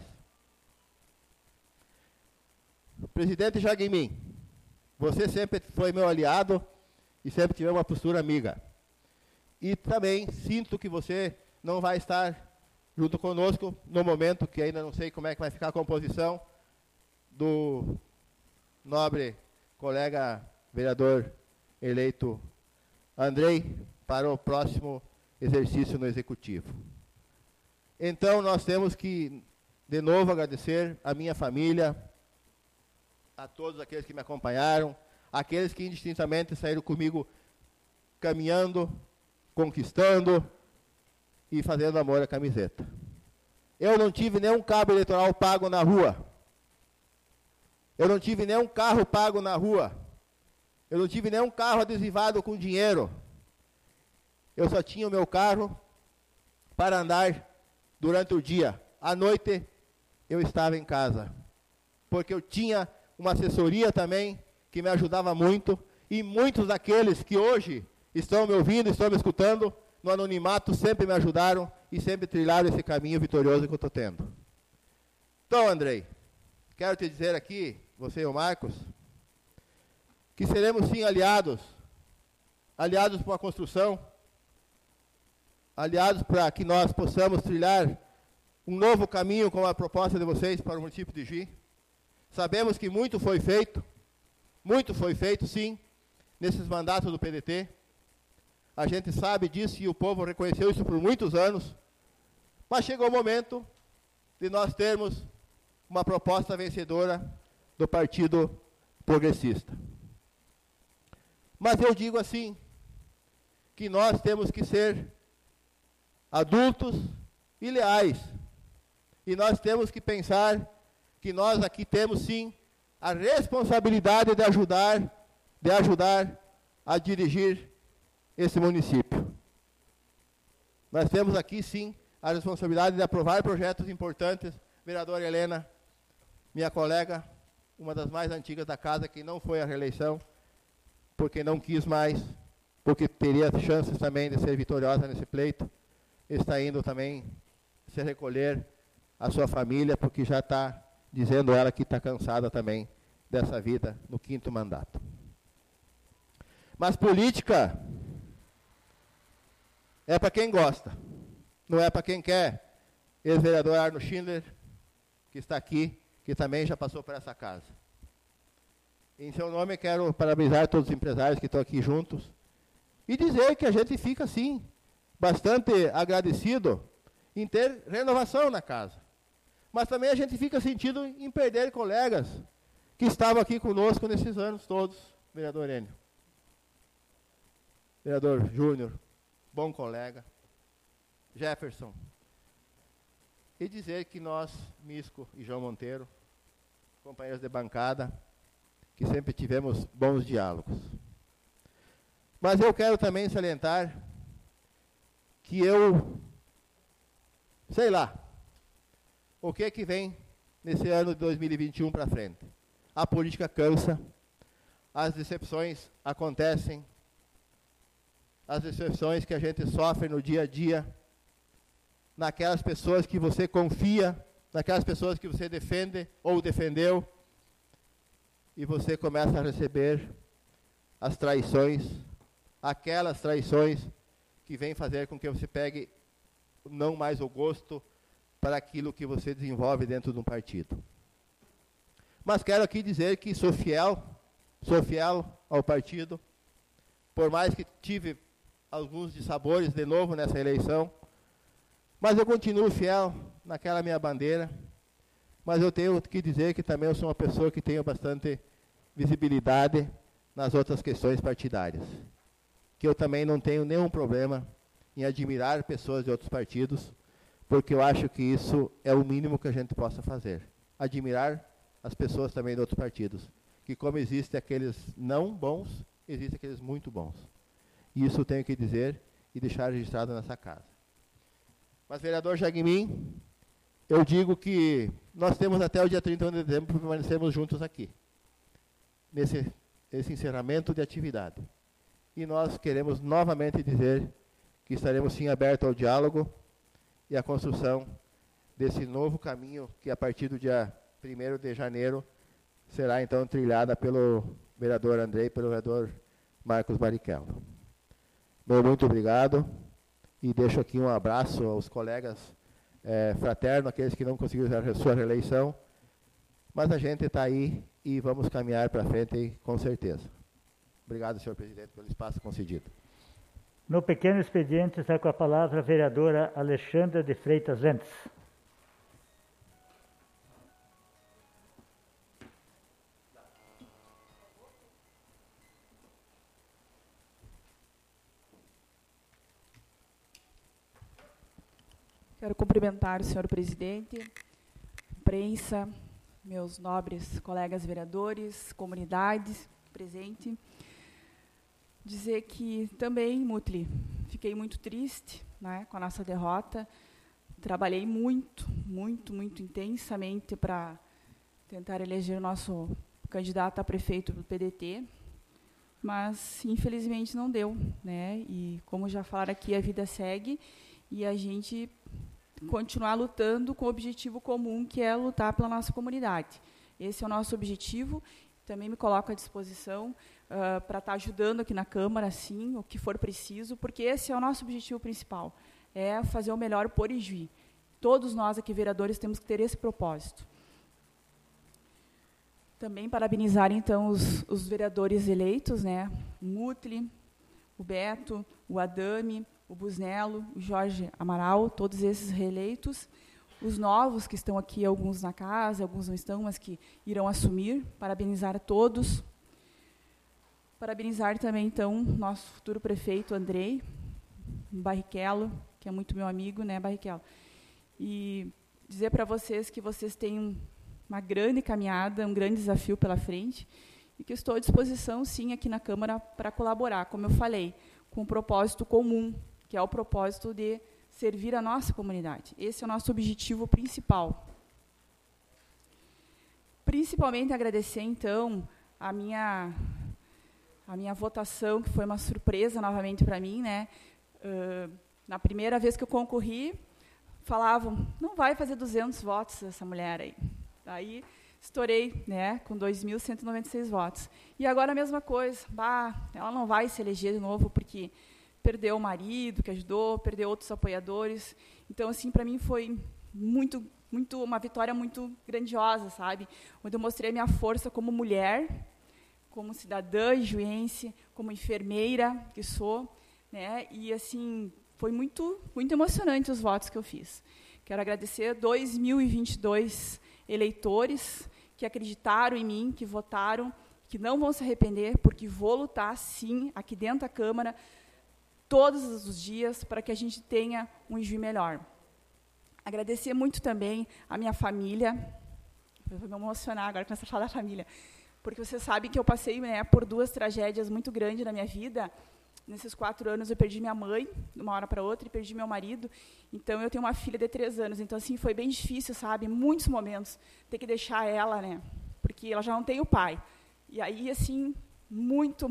Presidente Jagmin, você sempre foi meu aliado e sempre tivemos uma postura amiga. E também sinto que você não vai estar junto conosco no momento que ainda não sei como é que vai ficar a composição do nobre colega vereador eleito Andrei para o próximo exercício no Executivo. Então, nós temos que, de novo, agradecer a minha família, a todos aqueles que me acompanharam, aqueles que indistintamente saíram comigo caminhando, conquistando e fazendo amor à camiseta. Eu não tive nenhum cabo eleitoral pago na rua. Eu não tive nenhum carro pago na rua. Eu não tive nenhum carro adesivado com dinheiro. Eu só tinha o meu carro para andar durante o dia. À noite, eu estava em casa. Porque eu tinha uma assessoria também que me ajudava muito. E muitos daqueles que hoje estão me ouvindo, estão me escutando, no anonimato sempre me ajudaram e sempre trilharam esse caminho vitorioso que eu estou tendo. Então, Andrei, quero te dizer aqui, você e o Marcos, que seremos sim aliados para a construção, aliados para que nós possamos trilhar um novo caminho com a proposta de vocês para o município de Juí. Sabemos que muito foi feito sim, nesses mandatos do PDT. A gente sabe disso e o povo reconheceu isso por muitos anos, mas chegou o momento de nós termos uma proposta vencedora do Partido Progressista. Mas eu digo assim, que nós temos que ser adultos e leais. E nós temos que pensar que nós aqui temos sim a responsabilidade de ajudar a dirigir esse município. Nós temos aqui sim a responsabilidade de aprovar projetos importantes. Vereadora Helena, minha colega, uma das mais antigas da casa, que não foi à reeleição, porque não quis mais, porque teria chances também de ser vitoriosa nesse pleito, está indo também se recolher a sua família, porque já está dizendo ela que está cansada também dessa vida no 5º mandato. Mas política é para quem gosta, não é para quem quer. Ex-vereador Arno Schindler, que está aqui, que também já passou por essa casa. Em seu nome, quero parabenizar todos os empresários que estão aqui juntos e dizer que a gente fica, sim, bastante agradecido em ter renovação na casa. Mas também a gente fica sentido em perder colegas que estavam aqui conosco nesses anos todos, vereador Enio. Vereador Júnior, bom colega, Jefferson. E dizer que nós, Misco e João Monteiro, companheiros de bancada, que sempre tivemos bons diálogos. Mas eu quero também salientar que eu, sei lá, o que é que vem nesse ano de 2021 para frente. A política cansa, as decepções acontecem, as decepções que a gente sofre no dia a dia, naquelas pessoas que você confia, naquelas pessoas que você defende ou defendeu, e você começa a receber as traições, aquelas traições que vêm fazer com que você pegue não mais o gosto para aquilo que você desenvolve dentro de um partido. Mas quero aqui dizer que sou fiel ao partido, por mais que tive alguns dissabores de novo nessa eleição, mas eu continuo fiel naquela minha bandeira. Mas eu tenho que dizer que também eu sou uma pessoa que tenho bastante visibilidade nas outras questões partidárias. Que eu também não tenho nenhum problema em admirar pessoas de outros partidos, porque eu acho que isso é o mínimo que a gente possa fazer. Admirar as pessoas também de outros partidos. Que como existem aqueles não bons, existem aqueles muito bons. E isso eu tenho que dizer e deixar registrado nessa casa. Mas, vereador Jagmin, eu digo que nós temos até o dia 31 de dezembro para permanecermos juntos aqui, nesse encerramento de atividade. E nós queremos novamente dizer que estaremos sim abertos ao diálogo e à construção desse novo caminho que a partir do dia 1º de janeiro será então trilhada pelo vereador Andrei e pelo vereador Marcos Barrichello. Meu muito obrigado e deixo aqui um abraço aos colegas fraterno, aqueles que não conseguiram a sua reeleição, mas a gente está aí e vamos caminhar para frente com certeza. Obrigado, senhor presidente, pelo espaço concedido. No pequeno expediente está com a palavra a vereadora Alexandra de Freitas Lentes. Quero cumprimentar o senhor presidente, imprensa, meus nobres colegas vereadores, comunidades presente. Dizer que também, Mutli, fiquei muito triste, né, com a nossa derrota. Trabalhei muito intensamente para tentar eleger o nosso candidato a prefeito do PDT, mas infelizmente não deu, né? E como já falaram aqui, a vida segue e a gente continuar lutando com o objetivo comum, que é lutar pela nossa comunidade. Esse é o nosso objetivo. Também me coloco à disposição para estar ajudando aqui na Câmara, sim, o que for preciso, porque esse é o nosso objetivo principal, é fazer o melhor por Ijuí. Todos nós aqui, vereadores, temos que ter esse propósito. Também parabenizar, então, os vereadores eleitos, né? O Mutli, o Beto, o Adame, o Busnello, o Jorge Amaral, todos esses reeleitos. Os novos que estão aqui, alguns na casa, alguns não estão, mas que irão assumir. Parabenizar a todos. Parabenizar também, então, nosso futuro prefeito, Andrei Barrichello, que é muito meu amigo, né, Barrichello? E dizer para vocês que vocês têm uma grande caminhada, um grande desafio pela frente, e que estou à disposição, sim, aqui na Câmara para colaborar, como eu falei, com um propósito comum, que é o propósito de servir a nossa comunidade. Esse é o nosso objetivo principal. Principalmente agradecer, então, a minha votação, que foi uma surpresa novamente para mim, né? Na primeira vez que eu concorri, falavam, não vai fazer 200 votos essa mulher aí. Daí estourei, né, com 2.196 votos. E agora a mesma coisa, ela não vai se eleger de novo porque perdeu o marido que ajudou, perdeu outros apoiadores. Então, assim, para mim foi uma vitória muito grandiosa, sabe? Onde eu mostrei a minha força como mulher, como cidadã juiense, como enfermeira que sou, né? E assim, foi muito emocionante os votos que eu fiz. Quero agradecer 2.022 eleitores que acreditaram em mim, que votaram, que não vão se arrepender, porque vou lutar, sim, aqui dentro da Câmara, todos os dias, para que a gente tenha um Ijuí melhor. Agradecer muito também a minha família. Eu vou me emocionar agora começar a falar da família, porque você sabe que eu passei, né, por 2 tragédias muito grandes na minha vida. Nesses 4 anos, eu perdi minha mãe, de uma hora para outra, e perdi meu marido. Então, eu tenho uma filha de 3 anos. Então, assim, foi bem difícil, sabe? Em muitos momentos, ter que deixar ela, né? Porque ela já não tem o pai. E aí, assim, muito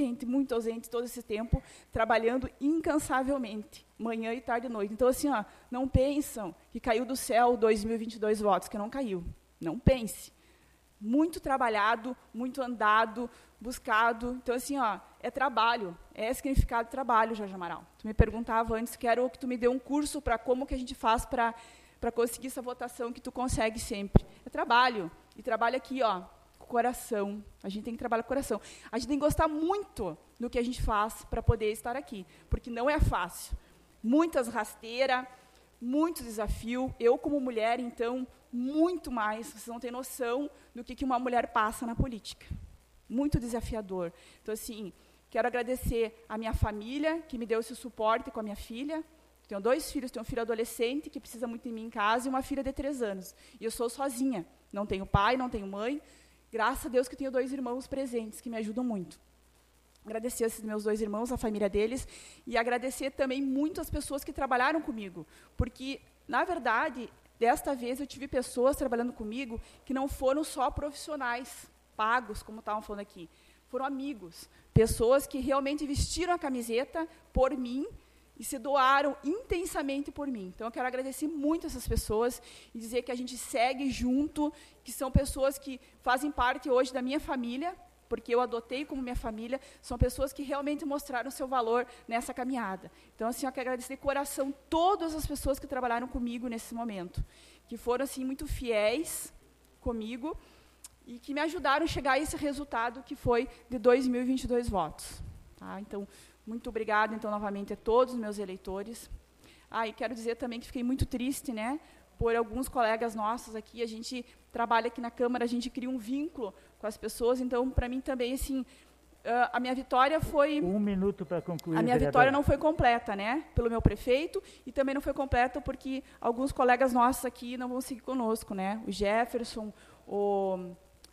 ausente todo esse tempo, trabalhando incansavelmente, manhã e tarde e noite. Então, assim, ó, não pensam que caiu do céu 2.022 votos, que não caiu. Não pense. Muito trabalhado, muito andado, buscado. Então, assim, ó, é trabalho, é significado de trabalho, Jorge Amaral. Tu me perguntava antes, quero que tu me dê um curso para como que a gente faz para conseguir essa votação que tu consegue sempre. É trabalho. E trabalho aqui, ó, com o coração. A gente tem que trabalhar com o coração. A gente tem que gostar muito do que a gente faz para poder estar aqui, porque não é fácil. Muitas rasteiras, muitos desafios. Eu, como mulher, então, muito mais. Vocês não têm noção do que uma mulher passa na política. Muito desafiador. Então, assim, quero agradecer a minha família, que me deu esse suporte com a minha filha. Tenho 2 filhos, tenho um filho adolescente, que precisa muito de mim em casa, e uma filha de 3 anos. E eu sou sozinha. Não tenho pai, não tenho mãe. Graças a Deus que eu tenho 2 irmãos presentes, que me ajudam muito. Agradecer a esses meus 2 irmãos, a família deles, e agradecer também muito as pessoas que trabalharam comigo. Porque, na verdade, desta vez eu tive pessoas trabalhando comigo que não foram só profissionais, pagos, como estavam falando aqui. Foram amigos, pessoas que realmente vestiram a camiseta por mim e se doaram intensamente por mim. Então, eu quero agradecer muito essas pessoas e dizer que a gente segue junto, que são pessoas que fazem parte hoje da minha família, porque eu adotei como minha família, são pessoas que realmente mostraram seu valor nessa caminhada. Então, assim, eu quero agradecer de coração todas as pessoas que trabalharam comigo nesse momento, que foram, assim, muito fiéis comigo, e que me ajudaram a chegar a esse resultado que foi de 2.022 votos. Tá? Então, muito obrigada, então, novamente, a todos os meus eleitores. E quero dizer também que fiquei muito triste, né, por alguns colegas nossos aqui. A gente trabalha aqui na Câmara, a gente cria um vínculo com as pessoas. Então, para mim também, assim, a minha vitória foi... 1 minuto para concluir. A minha vitória não foi completa, né, pelo meu prefeito, e também não foi completa porque alguns colegas nossos aqui não vão seguir conosco, né, o Jefferson, o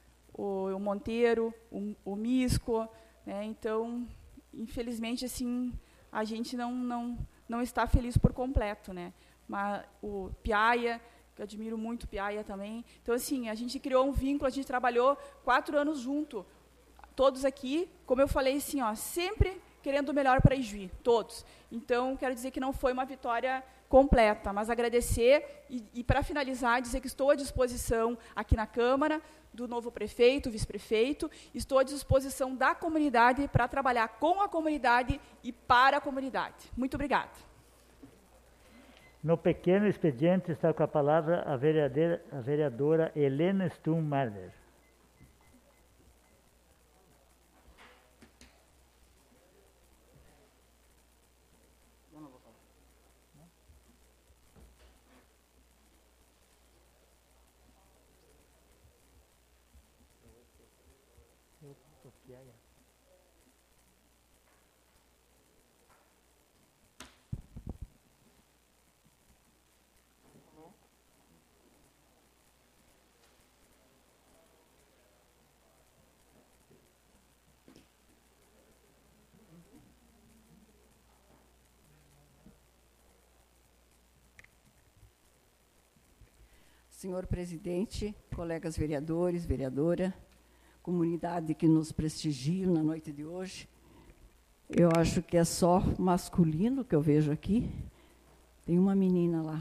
Monteiro, o Misco, né? Então, infelizmente, assim, a gente não está feliz por completo, né? Mas o Piaia, que eu admiro muito o Piaia também. Então, assim, a gente criou um vínculo, a gente trabalhou 4 anos junto, todos aqui, como eu falei, assim, ó, sempre querendo o melhor para Ijuí, todos. Então, quero dizer que não foi uma vitória completa, mas agradecer e para finalizar, dizer que estou à disposição aqui na Câmara, do novo prefeito, vice-prefeito, estou à disposição da comunidade para trabalhar com a comunidade e para a comunidade. Muito obrigada. No pequeno expediente está com a palavra a vereadora Helena Stum Marder. Senhor presidente, colegas vereadores, vereadora, comunidade que nos prestigia na noite de hoje, eu acho que é só masculino que eu vejo aqui, tem uma menina lá.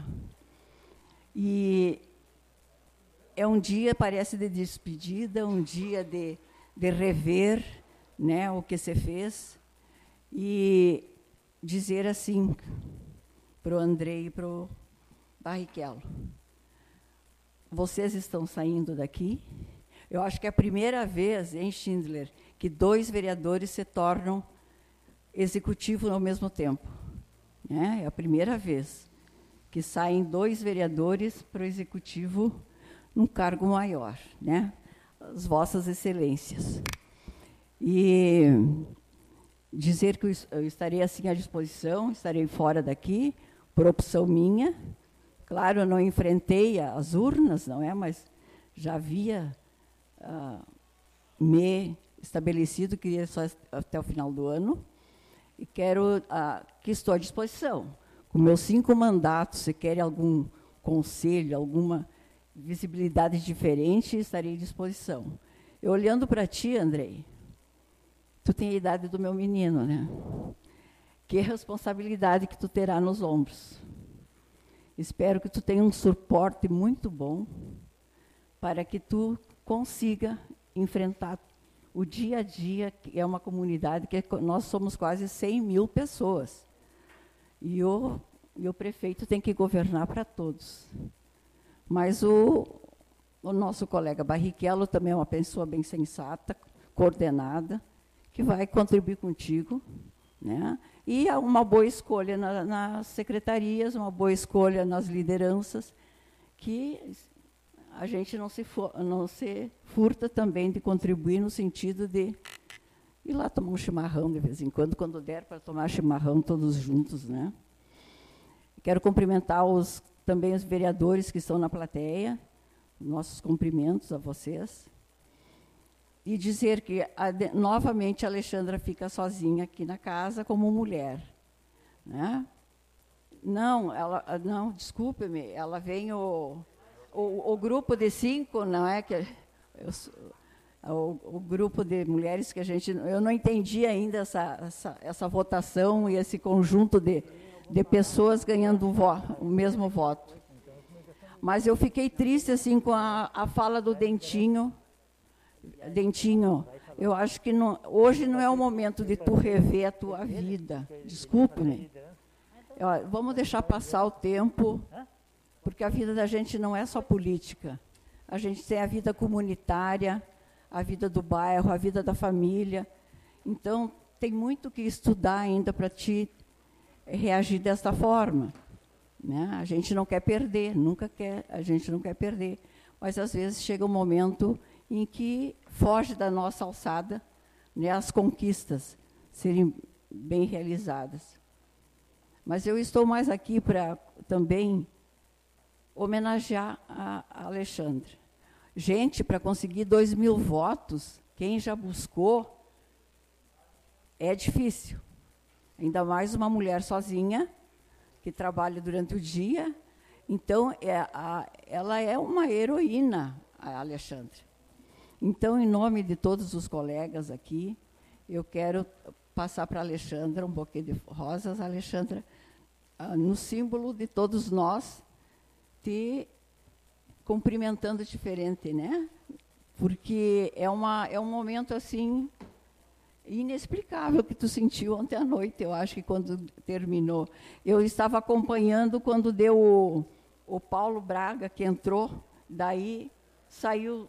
E é um dia, parece, de despedida, um dia de rever, né, o que se fez, e dizer assim, para o Andrei e para o Barrichello, vocês estão saindo daqui. Eu acho que é a primeira vez em Schindler que 2 vereadores se tornam executivo ao mesmo tempo. Né? É a primeira vez que saem 2 vereadores para o executivo num cargo maior, né? As vossas excelências. E dizer que eu estarei assim à disposição, estarei fora daqui, por opção minha. Claro, eu não enfrentei as urnas, não é? Mas já havia me estabelecido que iria só até o final do ano. E que estou à disposição. Com meus 5 mandatos, se querem algum conselho, alguma visibilidade diferente, estarei à disposição. Eu olhando para ti, Andrei, tu tem a idade do meu menino, né? Que responsabilidade que tu terá nos ombros. Espero que tu tenha um suporte muito bom para que tu consiga enfrentar o dia a dia, que é uma comunidade que nós somos quase 100 mil pessoas. E o prefeito tem que governar para todos. Mas o nosso colega Barrichello também é uma pessoa bem sensata, coordenada, que vai contribuir contigo, né? E uma boa escolha nas secretarias, uma boa escolha nas lideranças, que a gente não se furta também de contribuir no sentido de ir lá tomar um chimarrão de vez em quando der para tomar chimarrão todos juntos, né? Quero cumprimentar também os vereadores que estão na plateia, nossos cumprimentos a vocês, e dizer que, novamente, a Alexandra fica sozinha aqui na casa como mulher. Né? Não, desculpe-me, ela vem o grupo de 5, não é? O grupo de mulheres que eu não entendi ainda essa votação e esse conjunto de pessoas ganhando o mesmo voto. Mas eu fiquei triste assim, com a fala do Dentinho. Dentinho, eu acho que hoje não é o momento de tu rever a tua vida. Desculpe-me. Vamos deixar passar o tempo, porque a vida da gente não é só política. A gente tem a vida comunitária, a vida do bairro, a vida da família. Então, tem muito que estudar ainda para te reagir desta forma. Né? A gente não quer perder, a gente não quer perder. Mas, às vezes, chega um momento em que foge da nossa alçada, né, as conquistas serem bem realizadas. Mas eu estou mais aqui para também homenagear a Alexandra. Gente, para conseguir 2.000 votos, quem já buscou, é difícil. Ainda mais uma mulher sozinha, que trabalha durante o dia. Então, ela é uma heroína, a Alexandra. Então, em nome de todos os colegas aqui, eu quero passar para a Alexandra um buquê de rosas. Alexandra, no símbolo de todos nós, te cumprimentando diferente, né? Porque é um momento, assim, inexplicável que tu sentiu ontem à noite, eu acho que quando terminou. Eu estava acompanhando quando deu o Paulo Braga, que entrou, daí saiu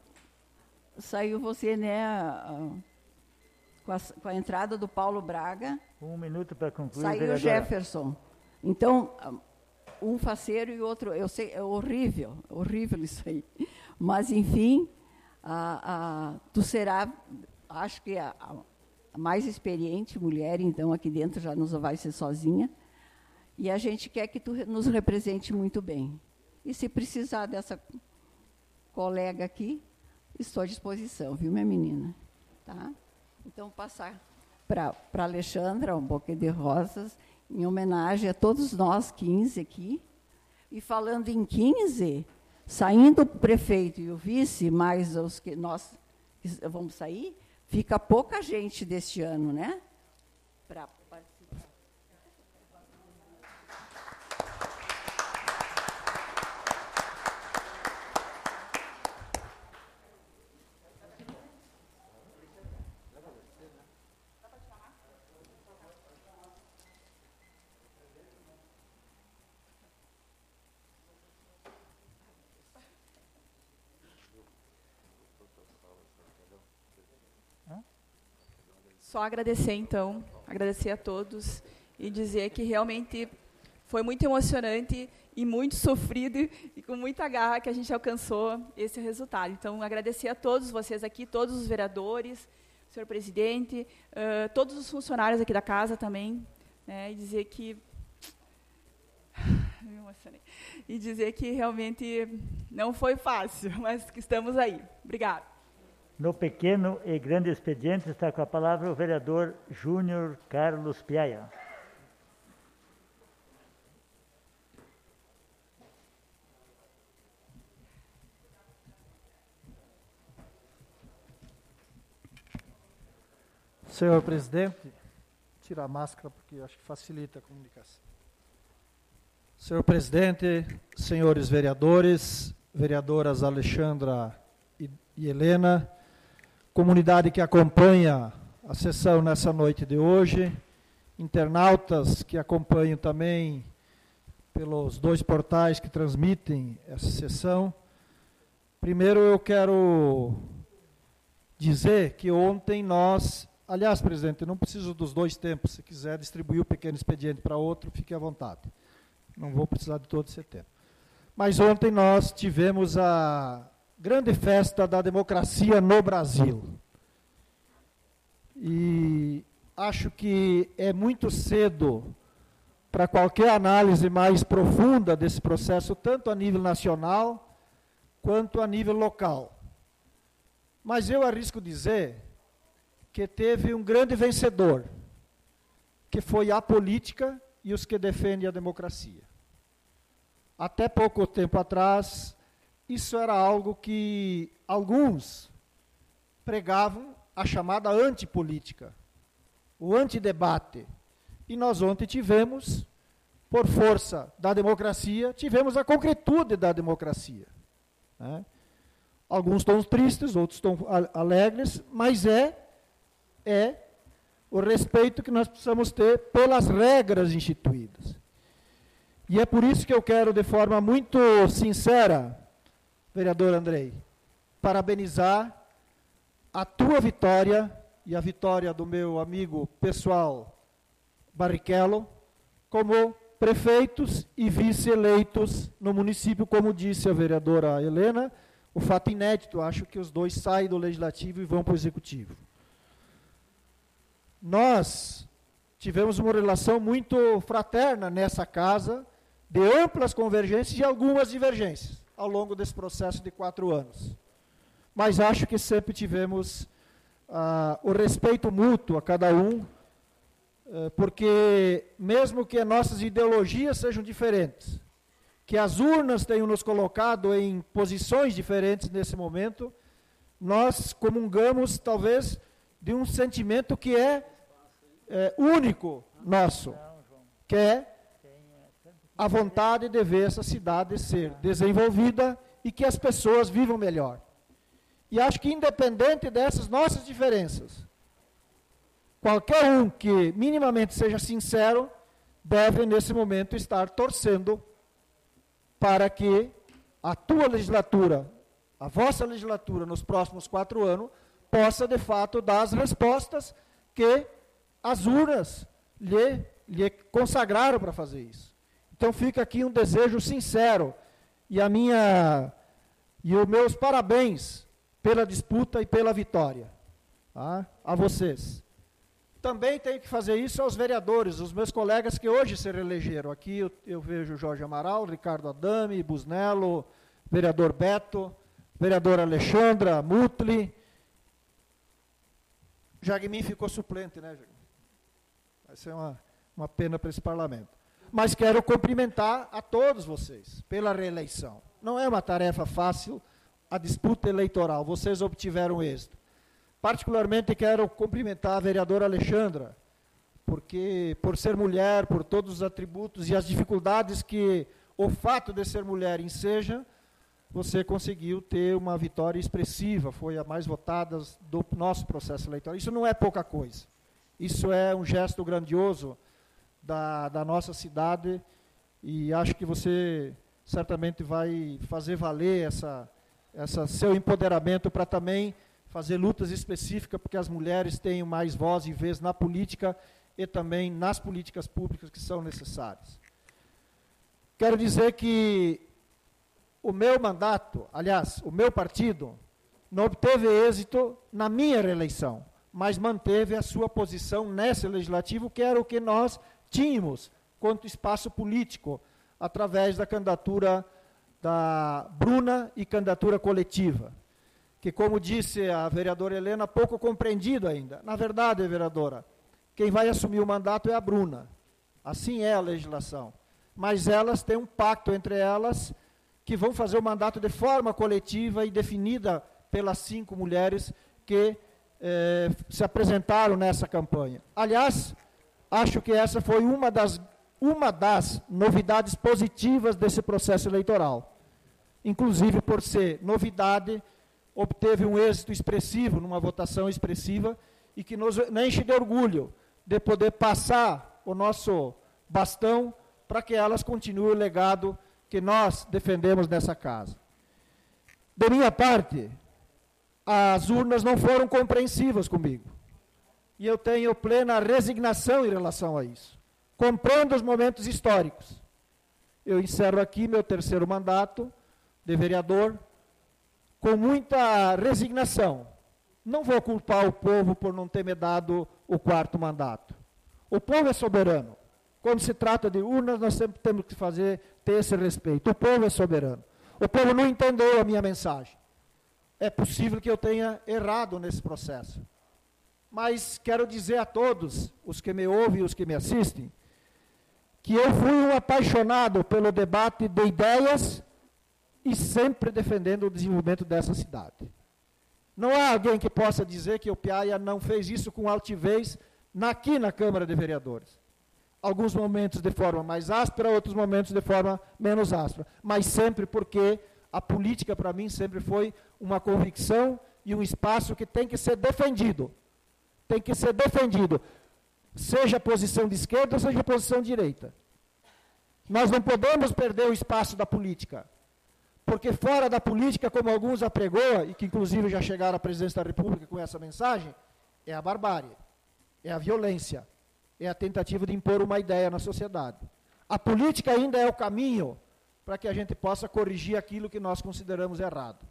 você, né, com a entrada do Paulo Braga. 1 minuto para concluir. Saiu o Jefferson. Então, um faceiro e outro, eu sei, é horrível isso aí. Mas, enfim, tu será, acho que a mais experiente mulher, então, aqui dentro já não vai ser sozinha. E a gente quer que tu nos represente muito bem. E se precisar dessa colega aqui, estou à disposição, viu, minha menina? Tá? Então, passar para a Alexandra um buquê de rosas, em homenagem a todos nós, 15 aqui. E falando em 15, saindo o prefeito e o vice, mais os que nós vamos sair, fica pouca gente deste ano, né? Para participar. Só agradecer, então, agradecer a todos e dizer que realmente foi muito emocionante e muito sofrido e com muita garra que a gente alcançou esse resultado. Então, agradecer a todos vocês aqui, todos os vereadores, senhor presidente, todos os funcionários aqui da casa também, né, e dizer que... me emocionei. E dizer que realmente não foi fácil, mas que estamos aí. Obrigada. No pequeno e grande expediente está com a palavra o vereador Júnior Carlos Piaia. Senhor presidente, tira a máscara porque acho que facilita a comunicação. Senhor presidente, senhores vereadores, vereadoras Alexandra e Helena, comunidade que acompanha a sessão nessa noite de hoje, internautas que acompanham também pelos 2 portais que transmitem essa sessão. Primeiro eu quero dizer que ontem nós... Aliás, presidente, eu não preciso dos 2 tempos. Se quiser distribuir o pequeno expediente para outro, fique à vontade. Não vou precisar de todo esse tempo. Mas ontem nós tivemos a grande festa da democracia no Brasil. E acho que é muito cedo para qualquer análise mais profunda desse processo, tanto a nível nacional quanto a nível local. Mas eu arrisco dizer que teve um grande vencedor, que foi a política e os que defendem a democracia. Até pouco tempo atrás, isso era algo que alguns pregavam a chamada antipolítica, o antidebate. E nós ontem tivemos, por força da democracia, tivemos a concretude da democracia, né? Alguns estão tristes, outros estão alegres, mas é o respeito que nós precisamos ter pelas regras instituídas. E é por isso que eu quero, de forma muito sincera, vereador Andrei, parabenizar a tua vitória e a vitória do meu amigo pessoal Barrichello, como prefeitos e vice-eleitos no município, como disse a vereadora Helena, o fato inédito, acho que os 2 saem do Legislativo e vão para o Executivo. Nós tivemos uma relação muito fraterna nessa casa, de amplas convergências e algumas divergências, ao longo desse processo de 4 anos. Mas acho que sempre tivemos o respeito mútuo a cada um, porque mesmo que as nossas ideologias sejam diferentes, que as urnas tenham nos colocado em posições diferentes nesse momento, nós comungamos talvez de um sentimento que é único nosso, que é a vontade de ver essa cidade ser desenvolvida e que as pessoas vivam melhor. E acho que independente dessas nossas diferenças, qualquer um que minimamente seja sincero, deve nesse momento estar torcendo para que a tua legislatura, a vossa legislatura nos próximos 4 anos, possa de fato dar as respostas que as urnas lhe consagraram para fazer isso. Então fica aqui um desejo sincero e os meus parabéns pela disputa e pela vitória, tá? A vocês. Também tenho que fazer isso aos vereadores, os meus colegas que hoje se reelegeram. Aqui eu vejo Jorge Amaral, Ricardo Adame, Busnello, vereador Beto, vereadora Alexandra, Mutli. Jagmin ficou suplente, né, Jagmin? Vai ser uma pena para esse parlamento. Mas quero cumprimentar a todos vocês pela reeleição. Não é uma tarefa fácil a disputa eleitoral, vocês obtiveram êxito. Particularmente quero cumprimentar a vereadora Alexandra, porque por ser mulher, por todos os atributos e as dificuldades que o fato de ser mulher enseja, você conseguiu ter uma vitória expressiva, foi a mais votada do nosso processo eleitoral. Isso não é pouca coisa. Isso é um gesto grandioso da nossa cidade e acho que você certamente vai fazer valer essa seu empoderamento para também fazer lutas específicas porque as mulheres tenham mais voz e vez na política e também nas políticas públicas que são necessárias. Quero dizer que o meu mandato, aliás, o meu partido, não obteve êxito na minha reeleição, mas manteve a sua posição nesse legislativo, que era o que nós tínhamos quanto espaço político, através da candidatura da Bruna e candidatura coletiva, que, como disse a vereadora Helena, pouco compreendido ainda. Na verdade, vereadora, quem vai assumir o mandato é a Bruna. Assim é a legislação. Mas elas têm um pacto entre elas, que vão fazer o mandato de forma coletiva e definida pelas 5 mulheres que se apresentaram nessa campanha. Aliás, acho que essa foi uma das novidades positivas desse processo eleitoral. Inclusive, por ser novidade, obteve um êxito expressivo, numa votação expressiva, e que nos enche de orgulho de poder passar o nosso bastão para que elas continuem o legado que nós defendemos nessa casa. De minha parte, as urnas não foram compreensivas comigo. E eu tenho plena resignação em relação a isso. Compreendo os momentos históricos. Eu encerro aqui meu 3º mandato de vereador com muita resignação. Não vou culpar o povo por não ter me dado o 4º mandato. O povo é soberano. Quando se trata de urnas, nós sempre temos que ter esse respeito. O povo é soberano. O povo não entendeu a minha mensagem. É possível que eu tenha errado nesse processo. Mas quero dizer a todos, os que me ouvem e os que me assistem, que eu fui um apaixonado pelo debate de ideias e sempre defendendo o desenvolvimento dessa cidade. Não há alguém que possa dizer que o Piaia não fez isso com altivez aqui na Câmara de Vereadores. Alguns momentos de forma mais áspera, outros momentos de forma menos áspera. Mas sempre porque a política, para mim, sempre foi uma convicção e um espaço que tem que ser defendido. Tem que ser defendido, seja a posição de esquerda, seja a posição de direita. Nós não podemos perder o espaço da política, porque fora da política, como alguns apregoam, e que inclusive já chegaram à presidência da República com essa mensagem, é a barbárie, é a violência, é a tentativa de impor uma ideia na sociedade. A política ainda é o caminho para que a gente possa corrigir aquilo que nós consideramos errado.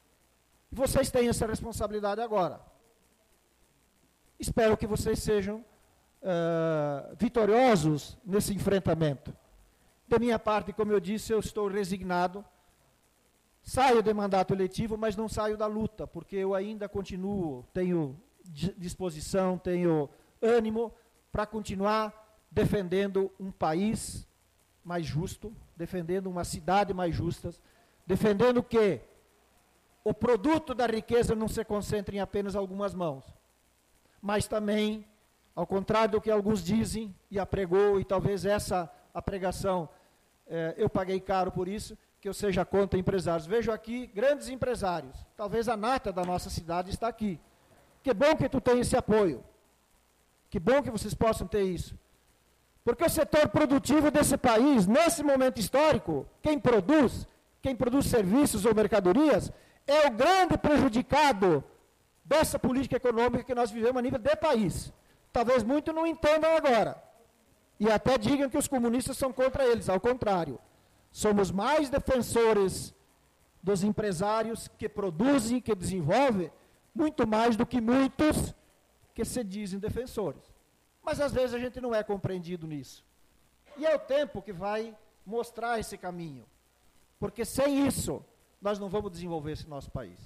E vocês têm essa responsabilidade agora. Espero que vocês sejam vitoriosos nesse enfrentamento. Da minha parte, como eu disse, eu estou resignado. Saio de mandato eletivo, mas não saio da luta, porque eu ainda continuo, tenho disposição, tenho ânimo para continuar defendendo um país mais justo, defendendo uma cidade mais justa, defendendo que o produto da riqueza não se concentre em apenas algumas mãos, mas também, ao contrário do que alguns dizem, e apregou, e talvez essa a pregação, eu paguei caro por isso, que eu seja contra empresários. Vejo aqui grandes empresários, talvez a nata da nossa cidade está aqui. Que bom que tu tem esse apoio, que bom que vocês possam ter isso. Porque o setor produtivo desse país, nesse momento histórico, quem produz serviços ou mercadorias, é o grande prejudicado dessa política econômica que nós vivemos a nível de país. Talvez muitos não entendam agora. E até digam que os comunistas são contra eles. Ao contrário. Somos mais defensores dos empresários que produzem, que desenvolvem, muito mais do que muitos que se dizem defensores. Mas às vezes a gente não é compreendido nisso. E é o tempo que vai mostrar esse caminho. Porque sem isso, nós não vamos desenvolver esse nosso país.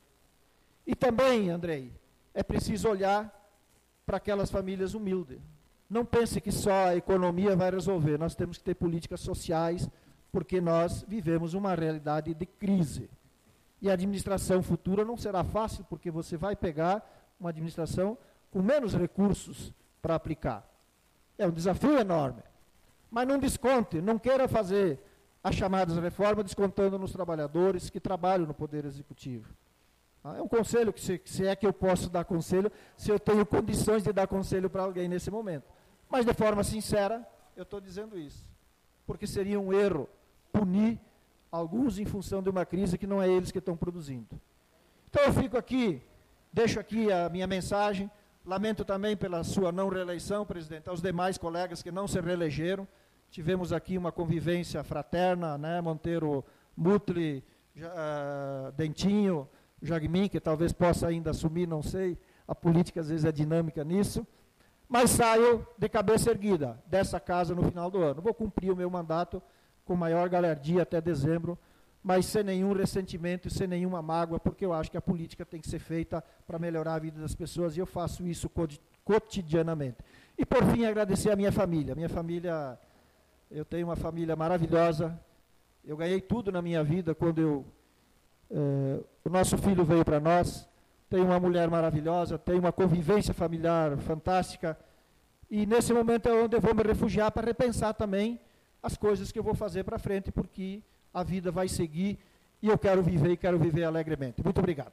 E também, Andrei, é preciso olhar para aquelas famílias humildes. Não pense que só a economia vai resolver. Nós temos que ter políticas sociais, porque nós vivemos uma realidade de crise. E a administração futura não será fácil, porque você vai pegar uma administração com menos recursos para aplicar. É um desafio enorme. Mas não desconte, não queira fazer as chamadas reformas descontando nos trabalhadores que trabalham no Poder Executivo. É um conselho, que se é que eu posso dar conselho, se eu tenho condições de dar conselho para alguém nesse momento. Mas, de forma sincera, eu estou dizendo isso. Porque seria um erro punir alguns em função de uma crise que não é eles que estão produzindo. Então, eu fico aqui deixo aqui a minha mensagem. Lamento também pela sua não reeleição, presidente, aos demais colegas que não se reelegeram. Tivemos aqui uma convivência fraterna, né? Monteiro, Mutli, Dentinho, Jagmin, que talvez possa ainda assumir, não sei, a política às vezes é dinâmica nisso, mas saio de cabeça erguida dessa casa no final do ano. Vou cumprir o meu mandato com maior galhardia até dezembro, mas sem nenhum ressentimento e sem nenhuma mágoa, porque eu acho que a política tem que ser feita para melhorar a vida das pessoas, e eu faço isso cotidianamente. E, por fim, agradecer a minha família. Minha família, eu tenho uma família maravilhosa, eu ganhei tudo na minha vida quando o nosso filho veio para nós, tenho uma mulher maravilhosa, tenho uma convivência familiar fantástica, e nesse momento é onde eu vou me refugiar para repensar também as coisas que eu vou fazer para frente, porque a vida vai seguir e eu quero viver e quero viver alegremente. Muito obrigado.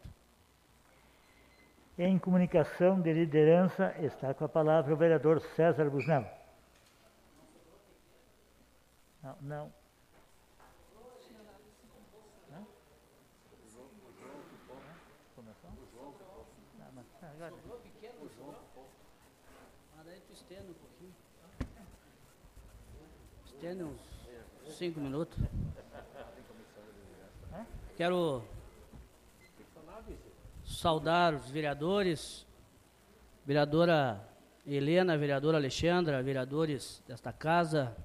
Em comunicação de liderança, está com a palavra o vereador César Busnello. Não. Estenda um pouquinho. Estenda uns 5 minutos. Quero saudar os vereadores, vereadora Helena, vereadora Alexandra, vereadores desta casa.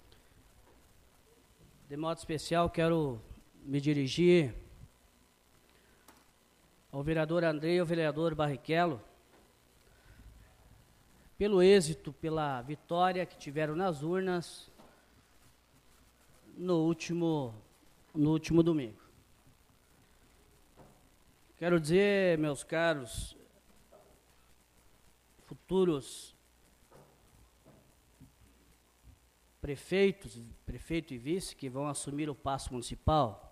De modo especial, quero me dirigir ao vereador Andrei e ao vereador Barrichello, pelo êxito, pela vitória que tiveram nas urnas no último domingo. Quero dizer, meus caros futuros prefeito e vice que vão assumir o paço municipal,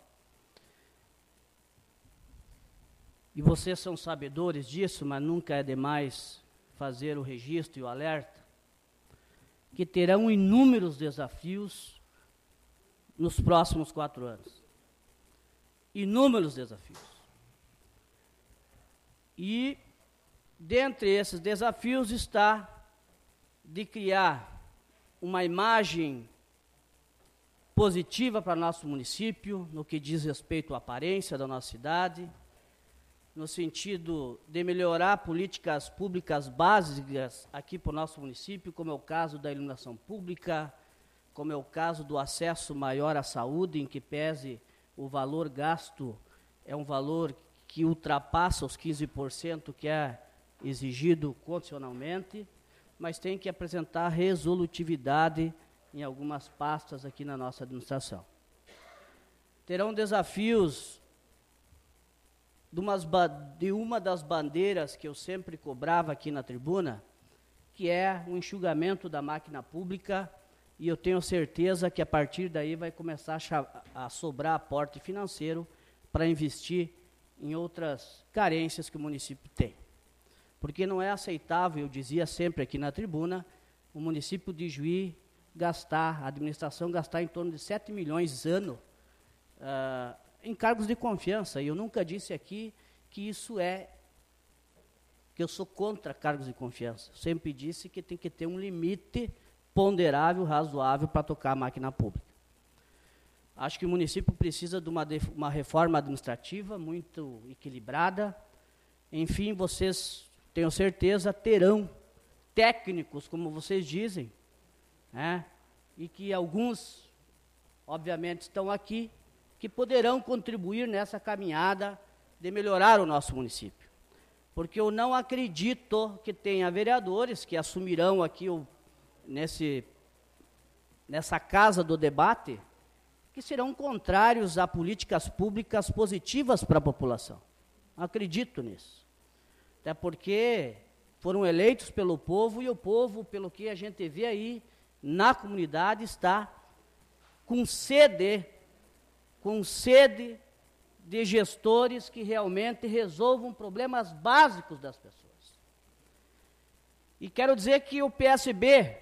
e vocês são sabedores disso, mas nunca é demais fazer o registro e o alerta, que terão inúmeros desafios nos próximos 4 anos. Inúmeros desafios. E, dentre esses desafios, está de criar uma imagem positiva para nosso município, no que diz respeito à aparência da nossa cidade, no sentido de melhorar políticas públicas básicas aqui para o nosso município, como é o caso da iluminação pública, como é o caso do acesso maior à saúde, em que pese o valor gasto, é um valor que ultrapassa os 15% que é exigido constitucionalmente, mas tem que apresentar resolutividade em algumas pastas aqui na nossa administração. Terão desafios de uma das bandeiras que eu sempre cobrava aqui na tribuna, que é o enxugamento da máquina pública, e eu tenho certeza que a partir daí vai começar a sobrar aporte financeiro para investir em outras carências que o município tem. Porque não é aceitável, eu dizia sempre aqui na tribuna, o município de Juí a administração gastar em torno de 7 milhões ano em cargos de confiança, e eu nunca disse aqui que que eu sou contra cargos de confiança. Eu sempre disse que tem que ter um limite ponderável, razoável para tocar a máquina pública. Acho que o município precisa de uma reforma administrativa muito equilibrada. Enfim, vocês, tenho certeza, terão técnicos, como vocês dizem, né? E que alguns, obviamente, estão aqui, que poderão contribuir nessa caminhada de melhorar o nosso município. Porque eu não acredito que tenha vereadores que assumirão aqui nessa casa do debate, que serão contrários a políticas públicas positivas para a população. Não acredito nisso. Até porque foram eleitos pelo povo, e o povo, pelo que a gente vê aí na comunidade, está com sede de gestores que realmente resolvam problemas básicos das pessoas. E quero dizer que o PSB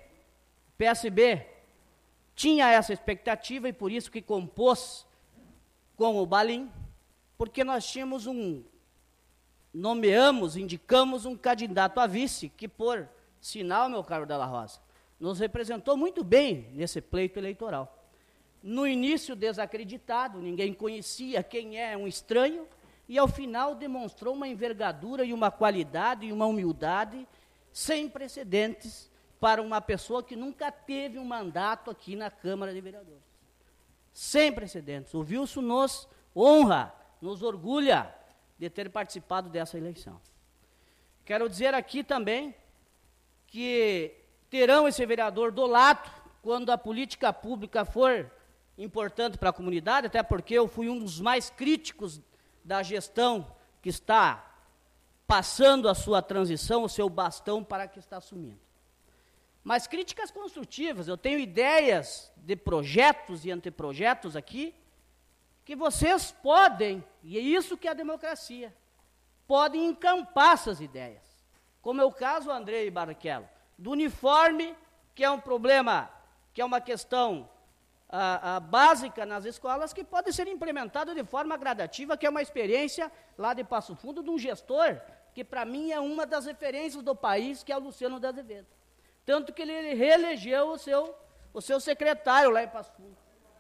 tinha essa expectativa, e por isso que compôs com o Balim, porque nós tínhamos nomeamos, indicamos um candidato a vice, que por sinal, meu caro Della Rosa, nos representou muito bem nesse pleito eleitoral. No início desacreditado, ninguém conhecia quem é um estranho, e ao final demonstrou uma envergadura e uma qualidade e uma humildade sem precedentes para uma pessoa que nunca teve um mandato aqui na Câmara de Vereadores. Sem precedentes. O Wilson nos honra, nos orgulha de ter participado dessa eleição. Quero dizer aqui também que terão esse vereador do lado quando a política pública for importante para a comunidade, até porque eu fui um dos mais críticos da gestão que está passando a sua transição, o seu bastão para que está assumindo. Mas críticas construtivas, eu tenho ideias de projetos e anteprojetos aqui, que vocês podem, e é isso que é a democracia, podem encampar essas ideias. Como é o caso, Andrei Barrichello, do uniforme, que é um problema, que é uma questão básica nas escolas, que pode ser implementada de forma gradativa, que é uma experiência lá de Passo Fundo de um gestor, que para mim é uma das referências do país, que é o Luciano de Azevedo. Tanto que ele reelegeu o seu secretário lá em Passo Fundo.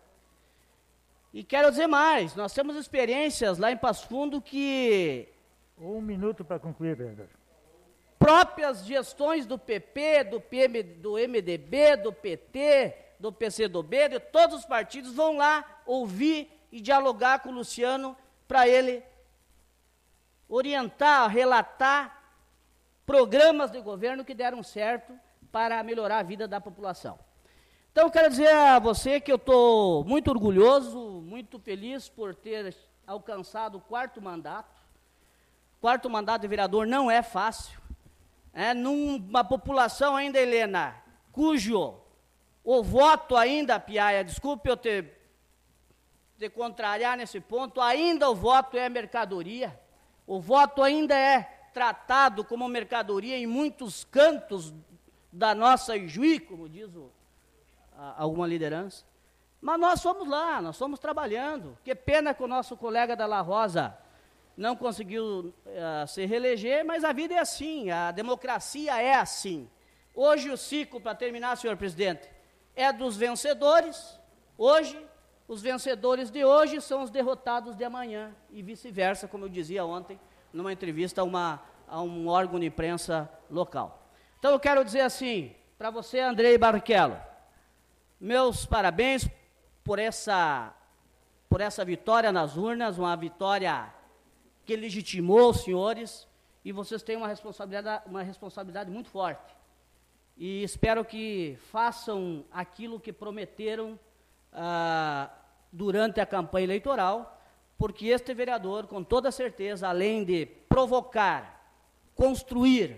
E quero dizer mais, nós temos experiências lá em Passo Fundo que... 1 minuto para concluir, vereador. Próprias gestões do PP, do MDB, do PT, do PCdoB, de todos os partidos, vão lá ouvir e dialogar com o Luciano para ele orientar, relatar programas de governo que deram certo para melhorar a vida da população. Então, quero dizer a você que eu estou muito orgulhoso, muito feliz por ter alcançado o 4º mandato. 4º mandato de vereador não é fácil. Numa população ainda, Helena, cujo o voto ainda, Piaia, desculpe eu te contrariar nesse ponto, ainda o voto é mercadoria. O voto ainda é tratado como mercadoria em muitos cantos da nossa Ijuí, como diz alguma liderança. Mas nós fomos lá, nós fomos trabalhando. Que pena que o nosso colega Della Rosa não conseguiu se reeleger, mas a vida é assim, a democracia é assim. Hoje o ciclo, para terminar, senhor presidente, é dos vencedores. Hoje, os vencedores de hoje são os derrotados de amanhã, e vice-versa, como eu dizia ontem, numa entrevista a um órgão de imprensa local. Então, eu quero dizer assim, para você, Andrei Barrichello, meus parabéns por essa vitória nas urnas, uma vitória que legitimou os senhores, e vocês têm uma responsabilidade muito forte. E espero que façam aquilo que prometeram durante a campanha eleitoral, porque este vereador, com toda certeza, além de provocar, construir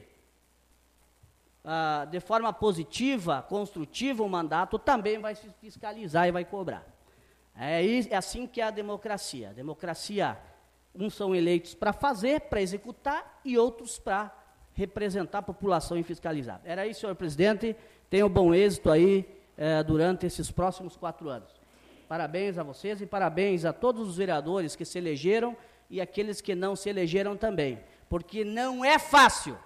de forma positiva, construtiva o mandato, também vai se fiscalizar e vai cobrar. É assim que é a democracia. A democracia, uns são eleitos para fazer, para executar, e outros para representar a população e fiscalizar. Era isso, senhor presidente. Tenham bom êxito aí durante esses próximos 4 anos. Parabéns a vocês e parabéns a todos os vereadores que se elegeram e aqueles que não se elegeram também. Porque não é fácil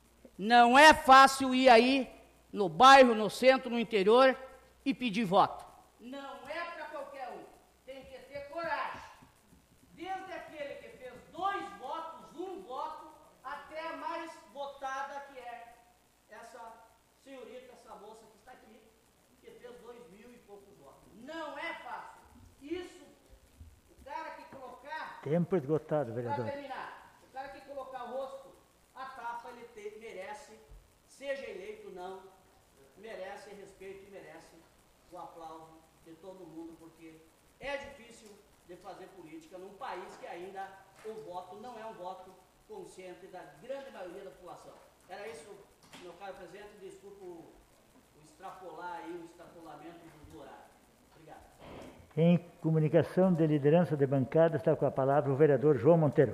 ir aí no bairro, no centro, no interior e pedir voto. Não é para qualquer um. Tem que ter coragem. Desde aquele que fez 2 votos, 1 voto, até a mais votada, que é essa senhorita, essa moça que está aqui, que fez 2.000 e poucos votos. Não é fácil. Isso, o cara que colocar... Tempo esgotado, vereador. Para terminar, o cara que colocar o rosto, a tapa, ele merece, seja eleito ou não, merece respeito e merece o aplauso de todo mundo, porque é difícil de fazer política num país que ainda o voto não é um voto consciente da grande maioria da população. Era isso, meu caro presidente, desculpa o extrapolamento do horário. Obrigado. Em comunicação de liderança de bancada, está com a palavra o vereador João Monteiro.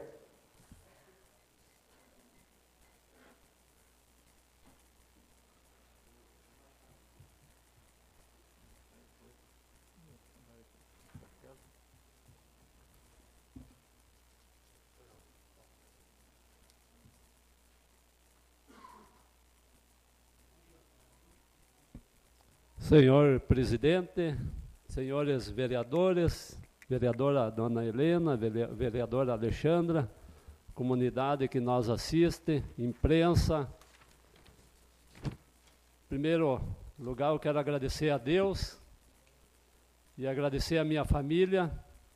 Senhor presidente, senhores vereadores, vereadora Dona Helena, vereadora Alexandra, comunidade que nos assiste, imprensa. Em primeiro lugar, eu quero agradecer a Deus e agradecer a minha família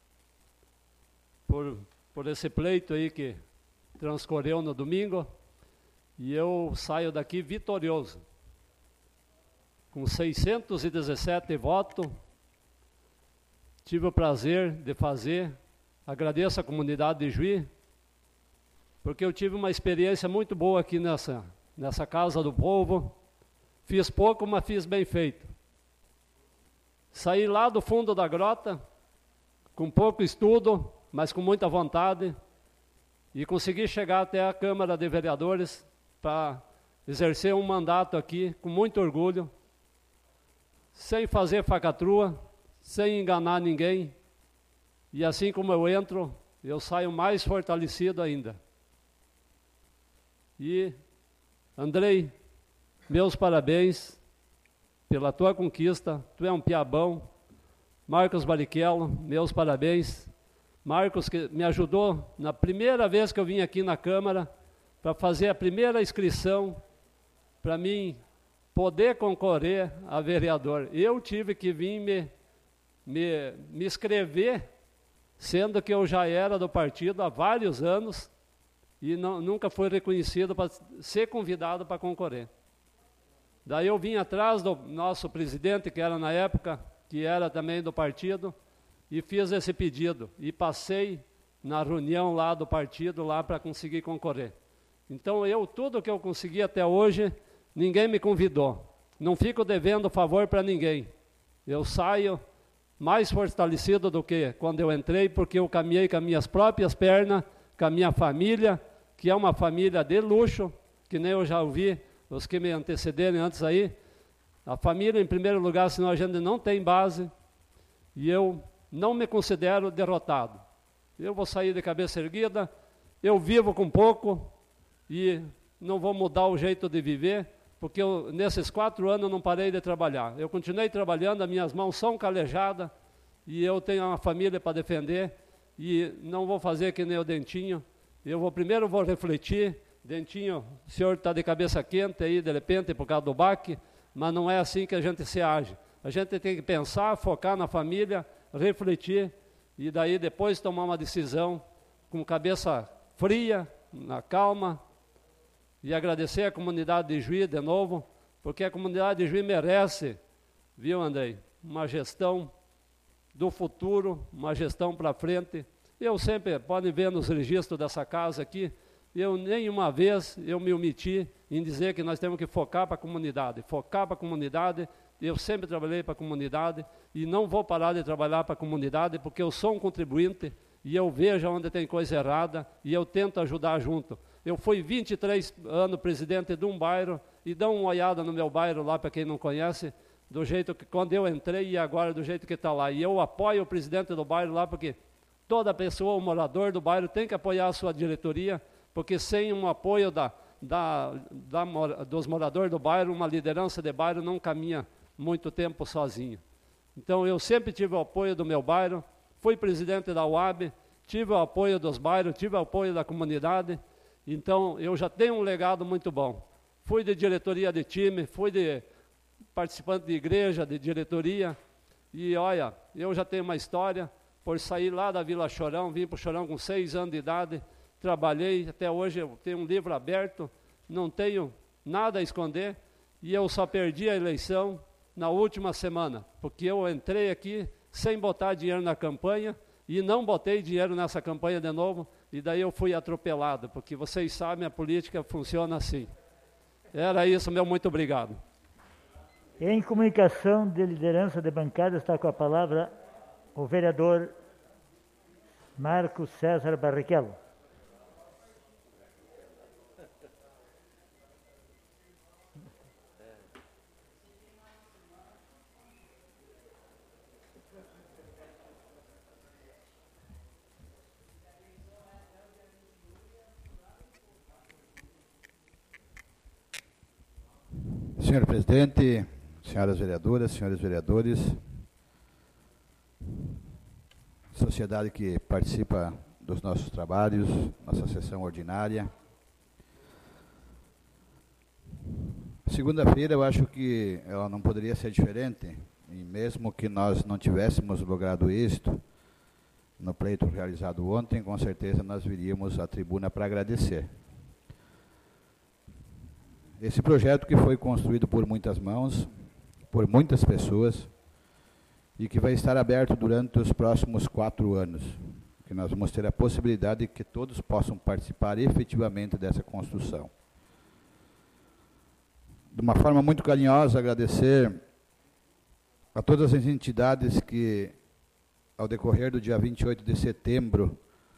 por esse pleito aí que transcorreu no domingo, e eu saio daqui vitorioso, com 617 votos. Tive o prazer de fazer, agradeço a comunidade de Juí, porque eu tive uma experiência muito boa aqui nessa Casa do Povo. Fiz pouco, mas fiz bem feito. Saí lá do fundo da grota, com pouco estudo, mas com muita vontade, e consegui chegar até a Câmara de Vereadores para exercer um mandato aqui com muito orgulho, sem fazer falcatrua, sem enganar ninguém, e assim como eu entro, eu saio mais fortalecido ainda. E, Andrei, meus parabéns pela tua conquista, tu é um piabão. Marcos Barrichello, meus parabéns. Marcos, que me ajudou na primeira vez que eu vim aqui na Câmara, para fazer a primeira inscrição, para mim poder concorrer a vereador. Eu tive que vir me inscrever, sendo que eu já era do partido há vários anos, e nunca fui reconhecido para ser convidado para concorrer. Daí eu vim atrás do nosso presidente, que era na época, que era também do partido, e fiz esse pedido, e passei na reunião lá do partido, lá para conseguir concorrer. Então tudo que eu consegui até hoje, ninguém me convidou. Não fico devendo favor para ninguém. Eu saio mais fortalecido do que quando eu entrei, porque eu caminhei com as minhas próprias pernas, com a minha família, que é uma família de luxo, que nem eu já ouvi os que me antecederem antes aí. A família, em primeiro lugar, senão a gente não tem base, e eu não me considero derrotado. Eu vou sair de cabeça erguida, eu vivo com pouco, e não vou mudar o jeito de viver, porque nesses 4 anos eu não parei de trabalhar. Eu continuei trabalhando, as minhas mãos são calejadas, e eu tenho uma família para defender, e não vou fazer que nem o Dentinho. Primeiro vou refletir. Dentinho, o senhor está de cabeça quente aí, de repente, por causa do baque, mas não é assim que a gente se age. A gente tem que pensar, focar na família, refletir, e daí depois tomar uma decisão com cabeça fria, na calma, e agradecer a comunidade de Juí de novo, porque a comunidade de Juí merece, viu, Andrei, uma gestão do futuro, uma gestão para frente. Eu sempre, podem ver nos registros dessa casa aqui, nenhuma vez eu me omiti em dizer que nós temos que focar para a comunidade, eu sempre trabalhei para a comunidade, e não vou parar de trabalhar para a comunidade, porque eu sou um contribuinte, e eu vejo onde tem coisa errada, e eu tento ajudar junto. Eu fui 23 anos presidente de um bairro, e dá uma olhada no meu bairro lá, para quem não conhece, do jeito que quando eu entrei e agora do jeito que está lá. E eu apoio o presidente do bairro lá, porque toda pessoa, o morador do bairro, tem que apoiar a sua diretoria, porque sem um apoio dos moradores do bairro, uma liderança de bairro não caminha muito tempo sozinho. Então eu sempre tive o apoio do meu bairro, fui presidente da UAB, tive o apoio dos bairros, tive o apoio da comunidade, então eu já tenho um legado muito bom. Fui de diretoria de time, fui de participante de igreja, de diretoria, e olha, eu já tenho uma história, por sair lá da Vila Chorão, vim para o Chorão com 6 anos de idade, trabalhei, até hoje eu tenho um livro aberto, não tenho nada a esconder, e eu só perdi a eleição na última semana, porque eu entrei aqui sem botar dinheiro na campanha, e não botei dinheiro nessa campanha de novo, e daí eu fui atropelado, porque vocês sabem, a política funciona assim. Era isso, meu muito obrigado. Em comunicação de liderança de bancada, está com a palavra o vereador Marcos César Barrichello. Senhor presidente, senhoras vereadoras, senhores vereadores, sociedade que participa dos nossos trabalhos, nossa sessão ordinária. Segunda-feira eu acho que ela não poderia ser diferente, e mesmo que nós não tivéssemos logrado êxito no pleito realizado ontem, com certeza nós viríamos à tribuna para agradecer. Esse projeto que foi construído por muitas mãos, por muitas pessoas, e que vai estar aberto durante os próximos 4 anos, que nós vamos ter a possibilidade de que todos possam participar efetivamente dessa construção. De uma forma muito carinhosa, agradecer a todas as entidades que, ao decorrer do dia 28 de setembro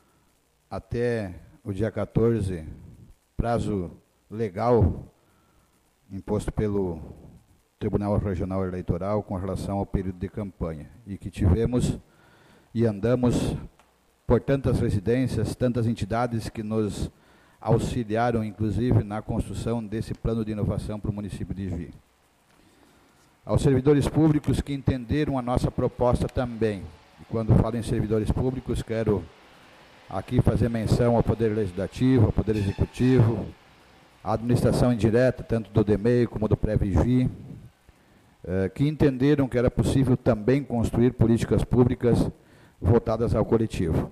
até o dia 14, prazo legal imposto pelo Tribunal Regional Eleitoral com relação ao período de campanha, e que tivemos e andamos por tantas residências, tantas entidades que nos auxiliaram, inclusive, na construção desse plano de inovação para o município de Juí. Aos servidores públicos que entenderam a nossa proposta também. E quando falo em servidores públicos, quero aqui fazer menção ao Poder Legislativo, ao Poder Executivo, à administração indireta, tanto do DEMEI como do Pré-Vigi, que entenderam que era possível também construir políticas públicas voltadas ao coletivo.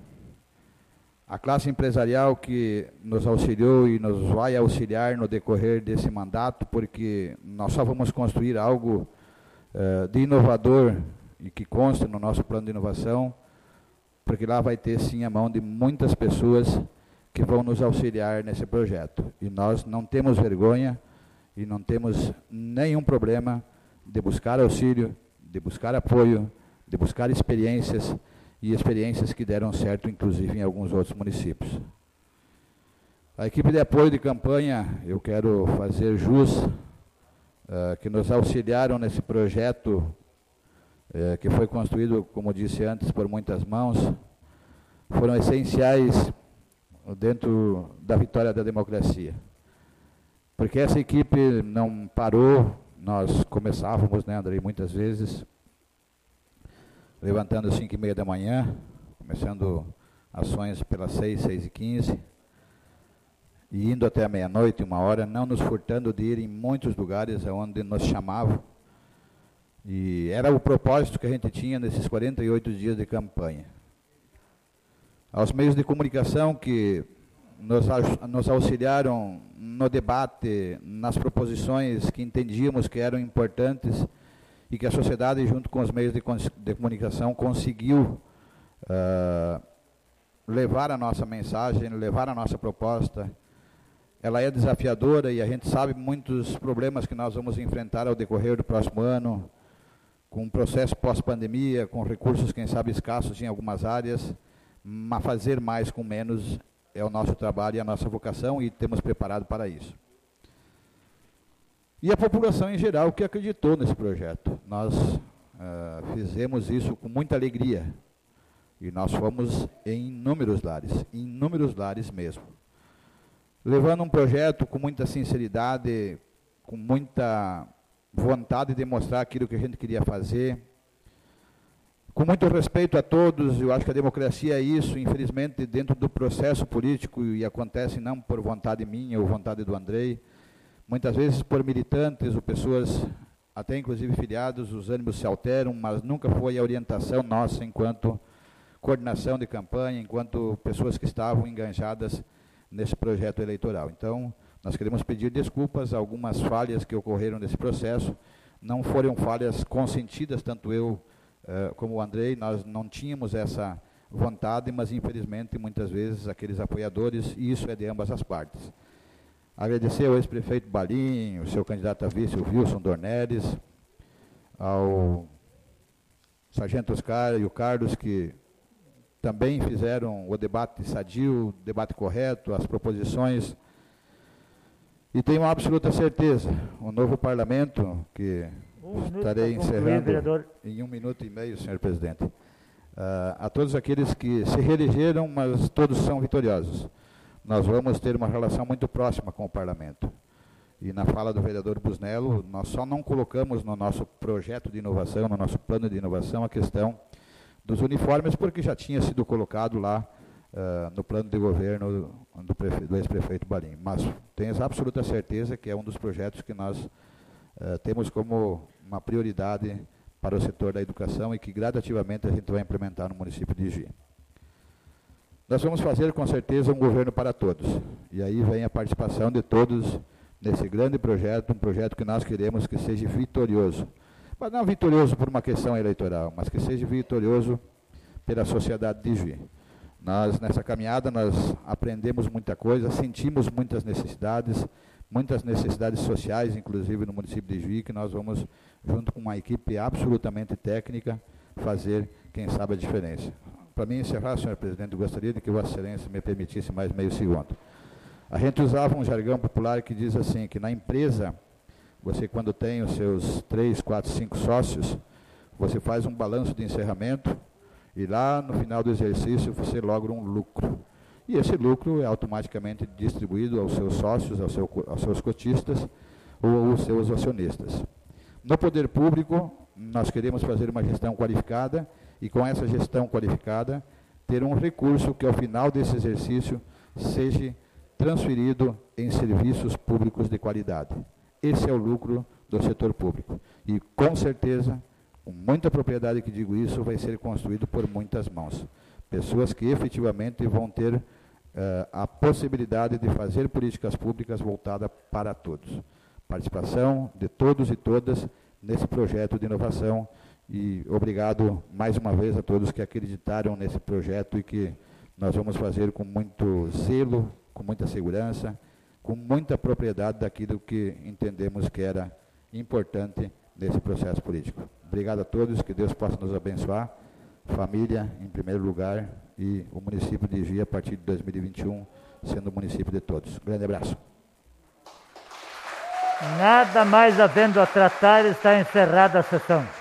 A classe empresarial que nos auxiliou e nos vai auxiliar no decorrer desse mandato, porque nós só vamos construir algo de inovador e que consta no nosso plano de inovação, porque lá vai ter sim a mão de muitas pessoas que vão nos auxiliar nesse projeto. E nós não temos vergonha e não temos nenhum problema de buscar auxílio, de buscar apoio, de buscar experiências, e experiências que deram certo, inclusive, em alguns outros municípios. A equipe de apoio de campanha, eu quero fazer jus, que nos auxiliaram nesse projeto, que foi construído, como disse antes, por muitas mãos, foram essenciais dentro da vitória da democracia. Porque essa equipe não parou, nós começávamos, né, Andrei, muitas vezes, levantando às 5h30 da manhã, começando ações pelas 6, 6h15, e indo até a meia-noite, 1h, não nos furtando de ir em muitos lugares onde nos chamavam. E era o propósito que a gente tinha nesses 48 dias de campanha. Aos meios de comunicação que nos auxiliaram no debate, nas proposições que entendíamos que eram importantes, e que a sociedade, junto com os meios de comunicação, conseguiu levar a nossa mensagem, levar a nossa proposta. Ela é desafiadora e a gente sabe muitos problemas que nós vamos enfrentar ao decorrer do próximo ano, com um processo pós-pandemia, com recursos, quem sabe, escassos em algumas áreas, mas fazer mais com menos é o nosso trabalho e a nossa vocação, e temos preparado para isso. E a população em geral que acreditou nesse projeto. Nós fizemos isso com muita alegria. E nós fomos em inúmeros lares mesmo. Levando um projeto com muita sinceridade, com muita vontade de mostrar aquilo que a gente queria fazer. Com muito respeito a todos, eu acho que a democracia é isso, infelizmente, dentro do processo político, e acontece não por vontade minha ou vontade do Andrei, muitas vezes por militantes ou pessoas, até inclusive filiados, os ânimos se alteram, mas nunca foi a orientação nossa enquanto coordenação de campanha, enquanto pessoas que estavam enganjadas nesse projeto eleitoral. Então, nós queremos pedir desculpas a algumas falhas que ocorreram nesse processo. Não foram falhas consentidas, tanto eu como o Andrei, nós não tínhamos essa vontade, mas infelizmente muitas vezes aqueles apoiadores, e isso é de ambas as partes. Agradecer ao ex-prefeito Balinho, o seu candidato a vice, o Wilson Dornelles, ao sargento Oscar e o Carlos, que também fizeram o debate sadio, o debate correto, as proposições. E tenho uma absoluta certeza, o novo parlamento, que estarei encerrando em 1 minuto e meio, senhor presidente, a todos aqueles que se reelegeram, mas todos são vitoriosos. Nós vamos ter uma relação muito próxima com o parlamento. E na fala do vereador Busnello, nós só não colocamos no nosso projeto de inovação, no nosso plano de inovação, a questão dos uniformes, porque já tinha sido colocado lá no plano de governo do ex-prefeito Barim. Mas tenho absoluta certeza que é um dos projetos que nós temos como uma prioridade para o setor da educação e que gradativamente a gente vai implementar no município de Igi. Nós vamos fazer com certeza um governo para todos. E aí vem a participação de todos nesse grande projeto, um projeto que nós queremos que seja vitorioso. Mas não vitorioso por uma questão eleitoral, mas que seja vitorioso pela sociedade de Igi. Nós, nessa caminhada, nós aprendemos muita coisa, sentimos muitas necessidades sociais, inclusive no município de Juí, que nós vamos, junto com uma equipe absolutamente técnica, fazer, quem sabe, a diferença. Para mim encerrar, senhor presidente, eu gostaria de que Vossa Excelência me permitisse mais meio segundo. A gente usava um jargão popular que diz assim, que na empresa, você quando tem os seus 3, 4, 5 sócios, você faz um balanço de encerramento, e lá no final do exercício você logra um lucro. E esse lucro é automaticamente distribuído aos seus sócios, aos seus cotistas ou aos seus acionistas. No poder público, nós queremos fazer uma gestão qualificada e com essa gestão qualificada ter um recurso que ao final desse exercício seja transferido em serviços públicos de qualidade. Esse é o lucro do setor público. E com certeza, com muita propriedade que digo isso, vai ser construído por muitas mãos. Pessoas que efetivamente vão ter a possibilidade de fazer políticas públicas voltadas para todos. Participação de todos e todas nesse projeto de inovação. E obrigado mais uma vez a todos que acreditaram nesse projeto e que nós vamos fazer com muito zelo, com muita segurança, com muita propriedade daquilo que entendemos que era importante nesse processo político. Obrigado a todos, que Deus possa nos abençoar, família em primeiro lugar e o município de Igi a partir de 2021 sendo o município de todos. Grande abraço. Nada mais havendo a tratar, está encerrada a sessão.